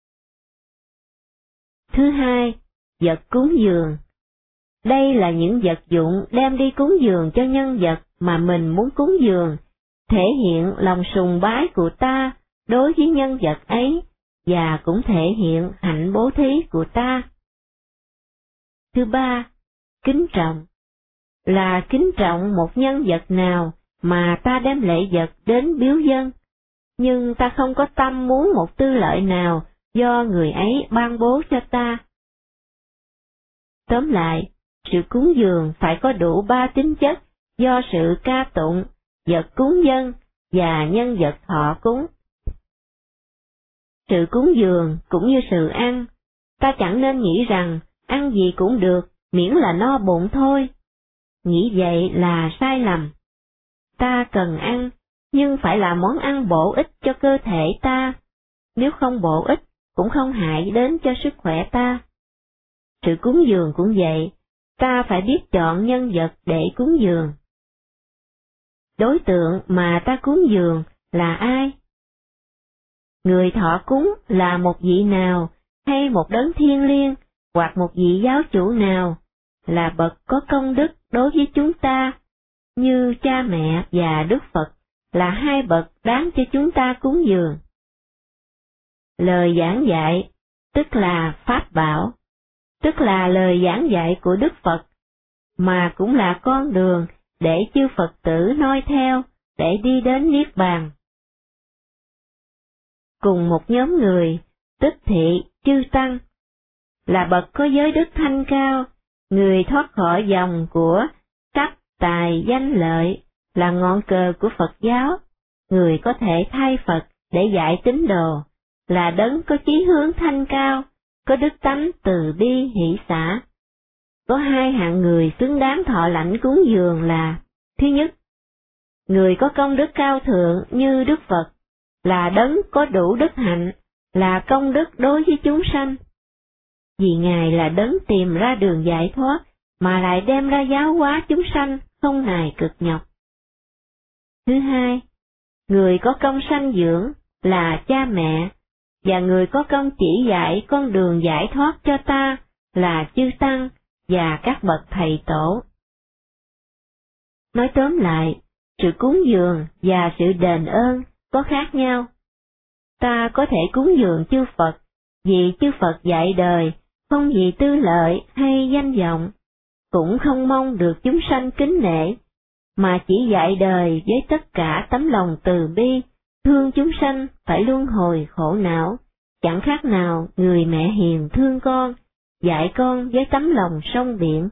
S1: Thứ hai, vật cúng dường. Đây là những vật dụng đem đi cúng dường cho nhân vật mà mình muốn cúng dường, thể hiện lòng sùng bái của ta đối với nhân vật ấy, và cũng thể hiện hạnh bố thí của ta. Thứ ba, kính trọng. Là kính trọng một nhân vật nào mà ta đem lễ vật đến biếu dân, nhưng ta không có tâm muốn một tư lợi nào do người ấy ban bố cho ta. Tóm lại, sự cúng dường phải có đủ ba tính chất do sự ca tụng, vật cúng dân và nhân vật thọ cúng. Sự cúng dường cũng như sự ăn, ta chẳng nên nghĩ rằng ăn gì cũng được miễn là no bụng thôi. Nghĩ vậy là sai lầm. Ta cần ăn, nhưng phải là món ăn bổ ích cho cơ thể ta, nếu không bổ ích cũng không hại đến cho sức khỏe ta. Sự cúng dường cũng vậy, ta phải biết chọn nhân vật để cúng dường. Đối tượng mà ta cúng dường là ai? Người thọ cúng là một vị nào, hay một đấng thiêng liêng, hoặc một vị giáo chủ nào, là bậc có công đức đối với chúng ta, như cha mẹ và Đức Phật là hai bậc đáng cho chúng ta cúng dường. Lời giảng dạy, tức là Pháp bảo, tức là lời giảng dạy của Đức Phật, mà cũng là con đường để chư Phật tử noi theo, để đi đến Niết Bàn. Cùng một nhóm người, tức thị, chư Tăng, là bậc có giới đức thanh cao, người thoát khỏi dòng của sắc, tài, danh lợi, là ngọn cờ của Phật giáo, người có thể thay Phật để dạy tín đồ, là đấng có chí hướng thanh cao, có đức tánh từ bi hỷ xả. Có hai hạng người xứng đáng thọ lãnh cúng dường là: thứ nhất, người có công đức cao thượng như Đức Phật, là đấng có đủ đức hạnh, là công đức đối với chúng sanh. Vì Ngài là đấng tìm ra đường giải thoát, mà lại đem ra giáo hóa chúng sanh không nài cực nhọc. Thứ hai, người có công sanh dưỡng, là cha mẹ, và người có công chỉ dạy con đường giải thoát cho ta, là chư Tăng và các bậc thầy tổ. Nói tóm lại, sự cúng dường và sự đền ơn có khác nhau. Ta có thể cúng dường chư Phật vì chư Phật dạy đời, không vì tư lợi hay danh vọng, cũng không mong được chúng sanh kính nể, mà chỉ dạy đời với tất cả tấm lòng từ bi, thương chúng sanh phải luân hồi khổ não, chẳng khác nào người mẹ hiền thương con, dạy con với tấm lòng sông biển.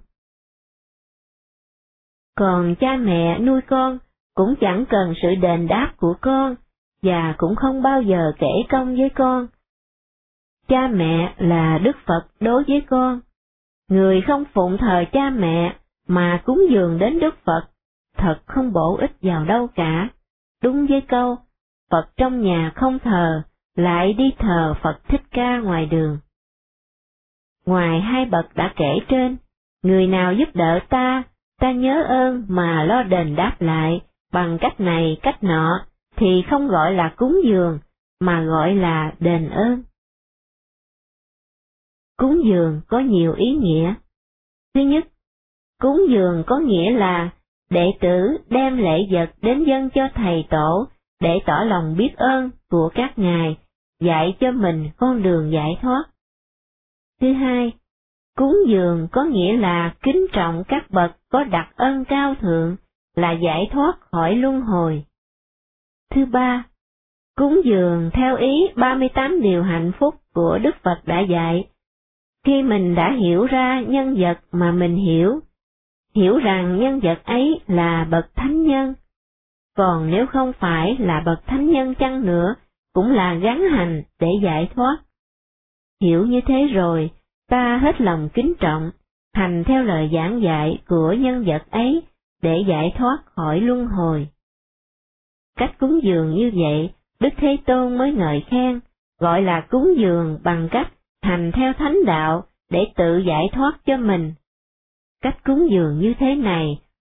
S1: Còn cha mẹ nuôi con cũng chẳng cần sự đền đáp của con, và cũng không bao giờ kể công với con. Cha mẹ là Đức Phật đối với con. Người không phụng thờ cha mẹ mà cúng dường đến Đức Phật, thật không bổ ích vào đâu cả. Đúng với câu, Phật trong nhà không thờ, lại đi thờ Phật Thích Ca ngoài đường. Ngoài hai bậc đã kể trên, người nào giúp đỡ ta, ta nhớ ơn mà lo đền đáp lại bằng cách này cách nọ, thì không gọi là cúng dường, mà gọi là đền ơn. Cúng dường có nhiều ý nghĩa. Thứ nhất, cúng dường có nghĩa là đệ tử đem lễ vật đến dâng cho thầy tổ để tỏ lòng biết ơn của các ngài, dạy cho mình con đường giải thoát. Thứ hai, cúng dường có nghĩa là kính trọng các bậc có đặc ân cao thượng, là giải thoát khỏi luân hồi. Thứ ba, cúng dường theo ý 38 điều hạnh phúc của Đức Phật đã dạy. Khi mình đã hiểu ra nhân vật mà mình hiểu rằng nhân vật ấy là bậc thánh nhân, còn nếu không phải là bậc thánh nhân chăng nữa, cũng là gắng hành để giải thoát. Hiểu như thế rồi, ta hết lòng kính trọng, hành theo lời giảng dạy của nhân vật ấy để giải thoát khỏi luân hồi. Cách cúng dường như vậy, Đức Thế Tôn mới ngợi khen, gọi là cúng dường bằng cách hành theo thánh đạo để tự giải thoát cho mình. Cách cúng dường như thế này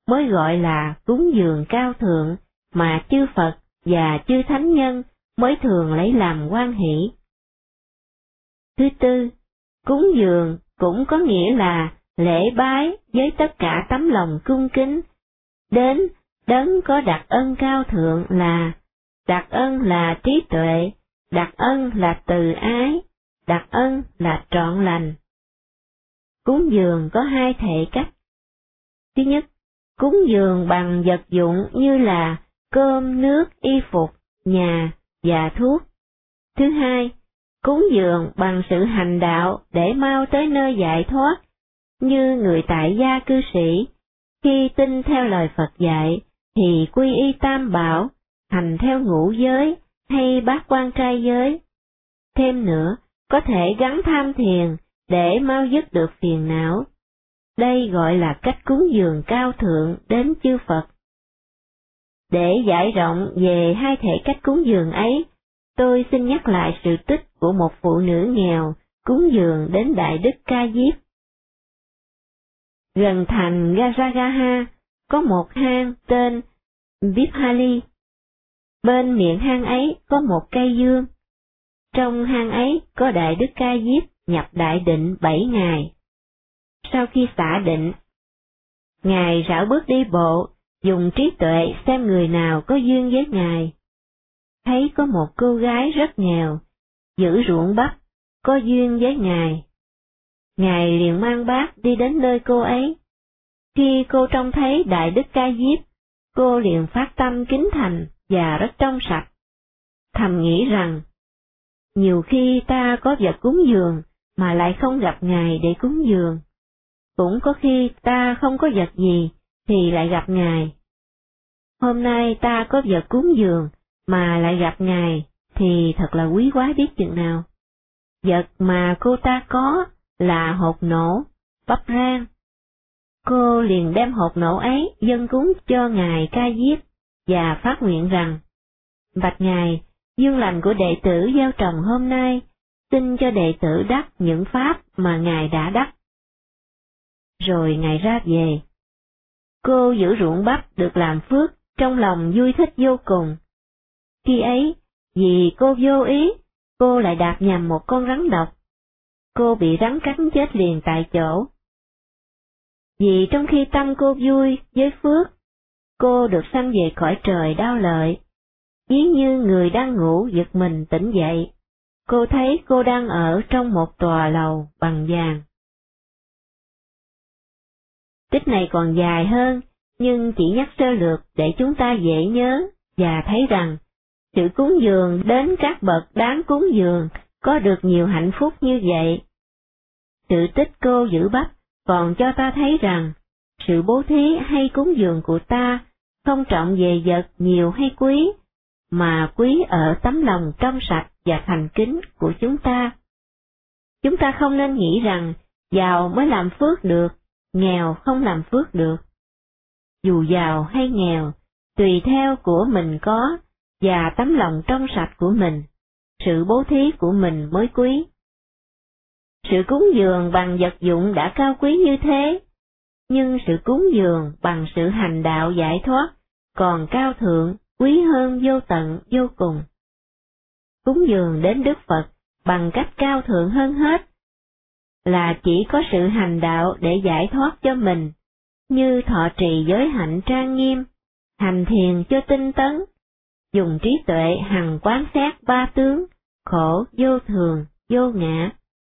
S1: mới gọi là cúng dường cao thượng mà chư Phật và chư Thánh Nhân mới thường lấy làm hoan hỷ. Thứ tư, cúng dường cũng có nghĩa là lễ bái với tất cả tấm lòng cung kính, đến đấng có đặc ân cao thượng là đặc ân là trí tuệ, đặc ân là từ ái, đặc ân là trọn lành. Cúng dường có hai thể cách. Thứ nhất, cúng dường bằng vật dụng như là cơm, nước, y phục, nhà và thuốc. Thứ hai, cúng dường bằng sự hành đạo để mau tới nơi giải thoát, như người tại gia cư sĩ, khi tin theo lời Phật dạy thì quy y tam bảo, hành theo ngũ giới hay bát quan trai giới. Thêm nữa, có thể gắn tham thiền để mau dứt được phiền não. Đây gọi là cách cúng dường cao thượng đến chư Phật. Để giải rộng về hai thể cách cúng dường ấy, tôi xin nhắc lại sự tích của một phụ nữ nghèo cúng dường đến Đại Đức Ca Diếp. Gần thành Gajagaha có một hang tên Vipali. Bên miệng hang ấy có một cây dương. Trong hang ấy có Đại Đức Ca Diếp nhập đại định 7 ngày. Sau khi xả định, Ngài rảo bước đi bộ, dùng trí tuệ xem người nào có duyên với Ngài. Thấy có một cô gái rất nghèo, giữ ruộng bắp, có duyên với Ngài. Ngài liền mang bát đi đến nơi cô ấy. Khi cô trông thấy Đại Đức Ca Diếp, cô liền phát tâm kính thành và rất trong sạch. Thầm nghĩ rằng, nhiều khi ta có vật cúng dường mà lại không gặp Ngài để cúng dường. Cũng có khi ta không có vật gì thì lại gặp Ngài. Hôm nay ta có vật cúng dường mà lại gặp Ngài thì thật là quý quá biết chừng nào. Vật mà cô ta có là hột nổ, bắp rang. Cô liền đem hột nổ ấy dâng cúng cho Ngài Ca Diếp và phát nguyện rằng, bạch Ngài, duyên lành của đệ tử gieo trồng hôm nay, xin cho đệ tử đắc những pháp mà Ngài đã đắc. Rồi Ngài ra về. Cô giữ ruộng bắp được làm phước, trong lòng vui thích vô cùng. Khi ấy, vì cô vô ý, cô lại đạp nhầm một con rắn độc. Cô bị rắn cắn chết liền tại chỗ. Vì trong khi tâm cô vui với phước, cô được sanh về cõi trời đau lợi. Ví như người đang ngủ giật mình tỉnh dậy, cô thấy cô đang ở trong một tòa lầu bằng vàng. Tích này còn dài hơn, nhưng chỉ nhắc sơ lược để chúng ta dễ nhớ và thấy rằng, sự cúng dường đến các bậc đáng cúng dường có được nhiều hạnh phúc như vậy. Sự tích cô giữ bắp còn cho ta thấy rằng, sự bố thí hay cúng dường của ta không trọng về vật nhiều hay quý, mà quý ở tấm lòng trong sạch và thành kính của chúng ta. Chúng ta không nên nghĩ rằng giàu mới làm phước được, nghèo không làm phước được. Dù giàu hay nghèo, tùy theo của mình có, và tấm lòng trong sạch của mình, sự bố thí của mình mới quý. Sự cúng dường bằng vật dụng đã cao quý như thế, nhưng sự cúng dường bằng sự hành đạo giải thoát còn cao thượng, quý hơn vô tận vô cùng. Cúng dường đến Đức Phật bằng cách cao thượng hơn hết là chỉ có sự hành đạo để giải thoát cho mình, như thọ trì giới hạnh trang nghiêm, hành thiền cho tinh tấn, dùng trí tuệ hằng quán xét ba tướng, khổ, vô thường, vô ngã.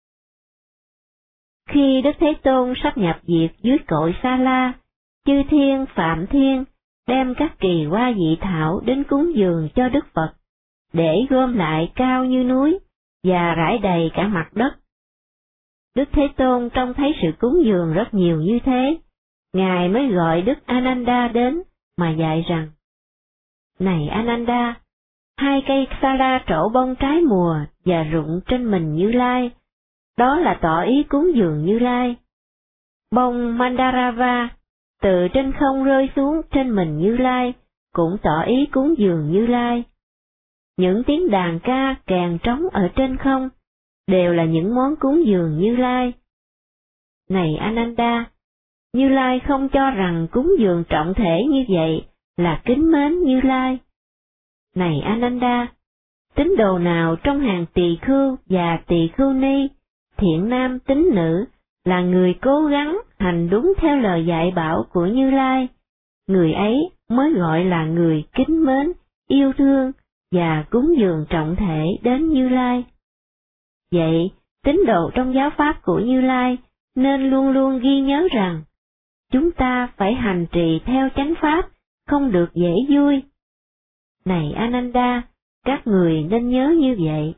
S1: Khi Đức Thế Tôn sắp nhập diệt dưới cội Sa La, chư thiên Phạm Thiên đem các kỳ hoa dị thảo đến cúng dường cho Đức Phật, để gom lại cao như núi, và rải đầy cả mặt đất. Đức Thế Tôn trông thấy sự cúng dường rất nhiều như thế, Ngài mới gọi Đức Ananda đến, mà dạy rằng, này Ananda, hai cây sa la trổ bông trái mùa và rụng trên mình Như Lai, đó là tỏ ý cúng dường Như Lai. Bông Mandarava từ trên không rơi xuống trên mình Như Lai, cũng tỏ ý cúng dường Như Lai. Những tiếng đàn ca kèn trống ở trên không, đều là những món cúng dường Như Lai. Này Ananda, Như Lai không cho rằng cúng dường trọng thể như vậy là kính mến Như Lai. Này Ananda, tín đồ nào trong hàng tỳ khưu và tỳ khưu ni, thiện nam tín nữ, là người cố gắng hành đúng theo lời dạy bảo của Như Lai, người ấy mới gọi là người kính mến, yêu thương và cúng dường trọng thể đến Như Lai. Vậy, tín đồ trong giáo pháp của Như Lai nên luôn luôn ghi nhớ rằng, chúng ta phải hành trì theo chánh pháp, không được dễ vui. Này Ananda, các người nên nhớ như vậy.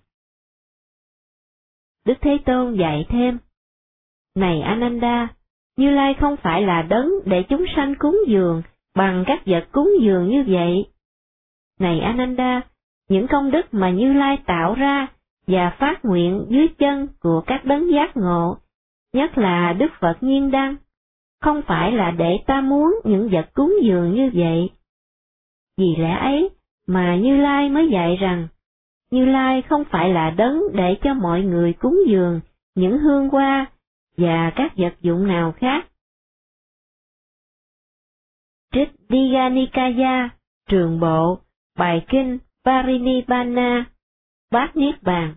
S1: Đức Thế Tôn dạy thêm, này Ananda, Như Lai không phải là đấng để chúng sanh cúng dường bằng các vật cúng dường như vậy. Này Ananda, những công đức mà Như Lai tạo ra và phát nguyện dưới chân của các đấng giác ngộ, nhất là Đức Phật Nhiên Đăng, không phải là để ta muốn những vật cúng dường như vậy. Vì lẽ ấy mà Như Lai mới dạy rằng, Như Lai không phải là đấng để cho mọi người cúng dường những hương hoa và các vật dụng nào khác. Trích Digha Nikaya, Trường Bộ, Bài Kinh Parinibbana, Bát Niết Bàn.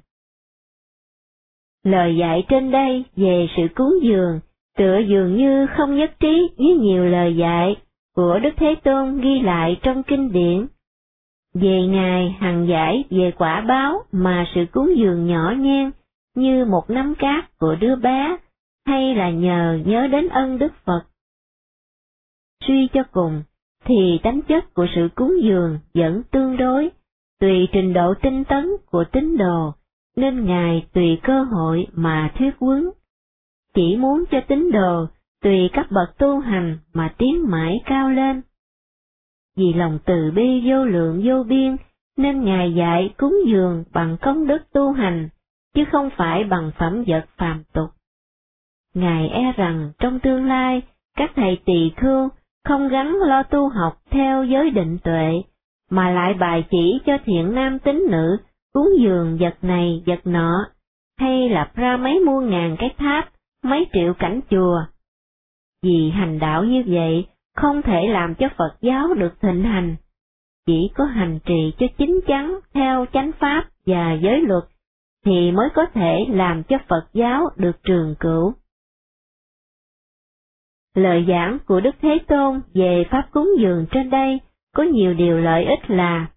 S1: Lời dạy trên đây về sự cúng dường tựa dường như không nhất trí với nhiều lời dạy của Đức Thế Tôn ghi lại trong kinh điển. Về Ngài hằng giải về quả báo mà sự cúng dường nhỏ nhen như một nắm cát của đứa bé, hay là nhớ đến ân Đức Phật. Suy cho cùng, thì tánh chất của sự cúng dường vẫn tương đối, tùy trình độ tinh tấn của tín đồ, nên Ngài tùy cơ hội mà thuyết huấn. Chỉ muốn cho tín đồ tùy các bậc tu hành mà tiến mãi cao lên. Vì lòng từ bi vô lượng vô biên, nên Ngài dạy cúng dường bằng công đức tu hành, chứ không phải bằng phẩm vật phàm tục. Ngài e rằng trong tương lai, các thầy tỳ khưu không gắn lo tu học theo giới định tuệ, mà lại bài chỉ cho thiện nam tín nữ cúng dường vật này vật nọ, hay lập ra mấy muôn ngàn cái tháp, mấy triệu cảnh chùa. Vì hành đạo như vậy không thể làm cho Phật giáo được thịnh hành, chỉ có hành trì cho chính chắn theo chánh pháp và giới luật, thì mới có thể làm cho Phật giáo được trường cửu. Lời giảng của Đức Thế Tôn về pháp cúng dường trên đây có nhiều điều lợi ích là: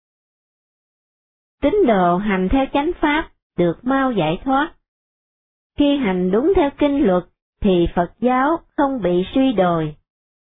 S1: tín đồ hành theo chánh pháp được mau giải thoát. Khi hành đúng theo kinh luật thì Phật giáo không bị suy đồi.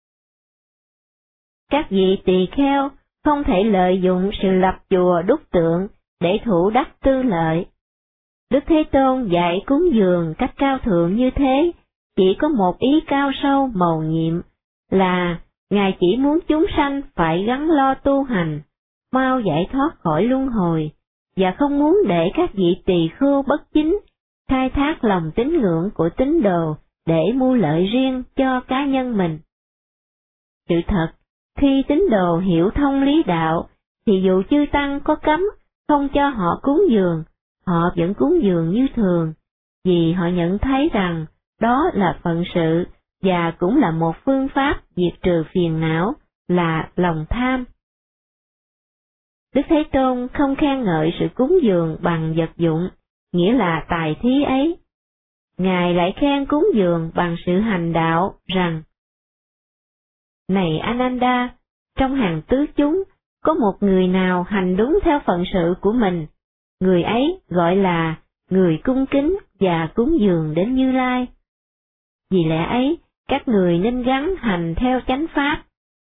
S1: Các vị tỳ kheo không thể lợi dụng sự lập chùa đúc tượng để thủ đắc tư lợi. Đức Thế Tôn dạy cúng dường cách cao thượng như thế chỉ có một ý cao sâu mầu nhiệm, là Ngài chỉ muốn chúng sanh phải gắn lo tu hành, mau giải thoát khỏi luân hồi, và không muốn để các vị tỳ khưu bất chính khai thác lòng tín ngưỡng của tín đồ để mưu lợi riêng cho cá nhân mình. Sự thật, khi tín đồ hiểu thông lý đạo, thì dù chư tăng có cấm không cho họ cúng dường, họ vẫn cúng dường như thường, vì họ nhận thấy rằng đó là phận sự và cũng là một phương pháp diệt trừ phiền não, là lòng tham. Đức Thế Tôn không khen ngợi sự cúng dường bằng vật dụng, nghĩa là tài thí ấy. Ngài lại khen cúng dường bằng sự hành đạo rằng: Này Ananda, trong hàng tứ chúng, có một người nào hành đúng theo phận sự của mình, người ấy gọi là người cung kính và cúng dường đến Như Lai. Vì lẽ ấy, các người nên gắn hành theo chánh pháp.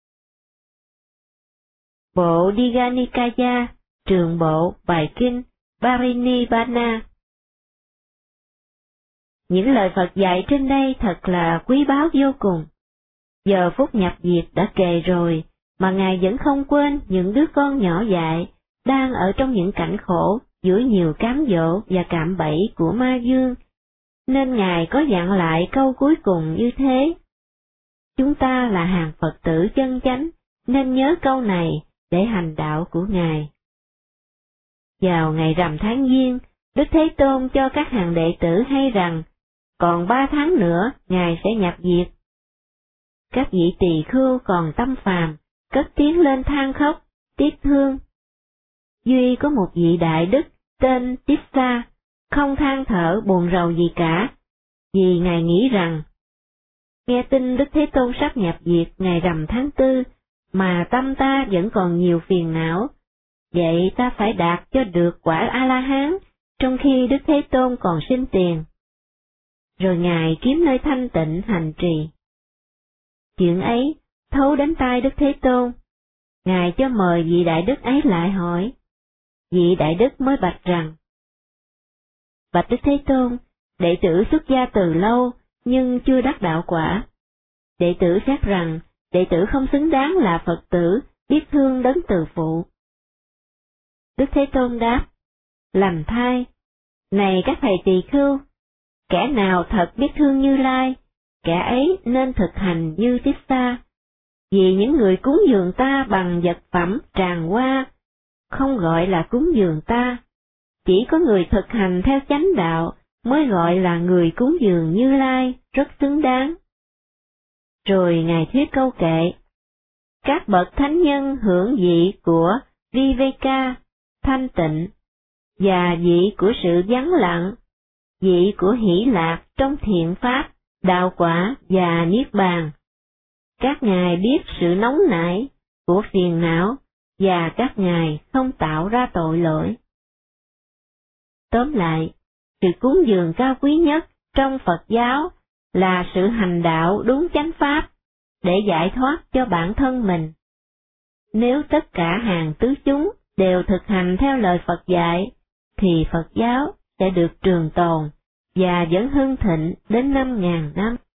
S1: Bộ Digha Nikaya, Trường Bộ, Bài Kinh Parinibbana. Những lời Phật dạy trên đây thật là quý báu vô cùng. Giờ phút nhập diệt đã kề rồi, mà Ngài vẫn không quên những đứa con nhỏ dại, đang ở trong những cảnh khổ, giữa nhiều cám dỗ và cạm bẫy của ma dương, nên Ngài có dặn lại câu cuối cùng như thế: chúng ta là hàng Phật tử chân chánh, nên nhớ câu này để hành đạo của Ngài. Vào ngày rằm tháng Giêng, Đức Thế Tôn cho các hàng đệ tử hay rằng, còn 3 tháng nữa Ngài sẽ nhập diệt. các vị tỳ khưu còn tâm phàm, cất tiếng lên than khóc, tiếc thương. Duy có một vị đại đức tên Tissa, không than thở buồn rầu gì cả, vì Ngài nghĩ rằng, nghe tin Đức Thế Tôn sắp nhập diệt ngày rằm tháng 4, mà tâm ta vẫn còn nhiều phiền não, vậy ta phải đạt cho được quả A-la-hán, trong khi Đức Thế Tôn còn sinh tiền. Rồi Ngài kiếm nơi thanh tịnh hành trì. Chuyện ấy thấu đến tai Đức Thế Tôn, Ngài cho mời vị đại đức ấy lại hỏi. Vị đại đức mới bạch rằng, bạch Đức Thế Tôn, đệ tử xuất gia từ lâu, nhưng chưa đắc đạo quả. Đệ tử xét rằng, đệ tử không xứng đáng là Phật tử, biết thương đấng từ phụ. Đức Thế Tôn đáp, lành thay, này các thầy tỳ khưu, kẻ nào thật biết thương Như Lai, kẻ ấy nên thực hành như Tissa, vì những người cúng dường ta bằng vật phẩm tràng hoa, không gọi là cúng dường ta, chỉ có người thực hành theo chánh đạo mới gọi là người cúng dường Như Lai, rất xứng đáng. Rồi Ngài thuyết câu kệ, các bậc thánh nhân hưởng vị của Viveka, thanh tịnh, và vị của sự vắng lặng, vị của hỷ lạc trong thiện pháp, đạo quả và niết bàn. Các ngài biết sự nóng nảy của phiền não, và các ngài không tạo ra tội lỗi. Tóm lại, sự cúng dường cao quý nhất trong Phật giáo là sự hành đạo đúng chánh pháp, để giải thoát cho bản thân mình. Nếu tất cả hàng tứ chúng đều thực hành theo lời Phật dạy, thì Phật giáo sẽ được trường tồn, và vẫn hưng thịnh đến 5.000 năm.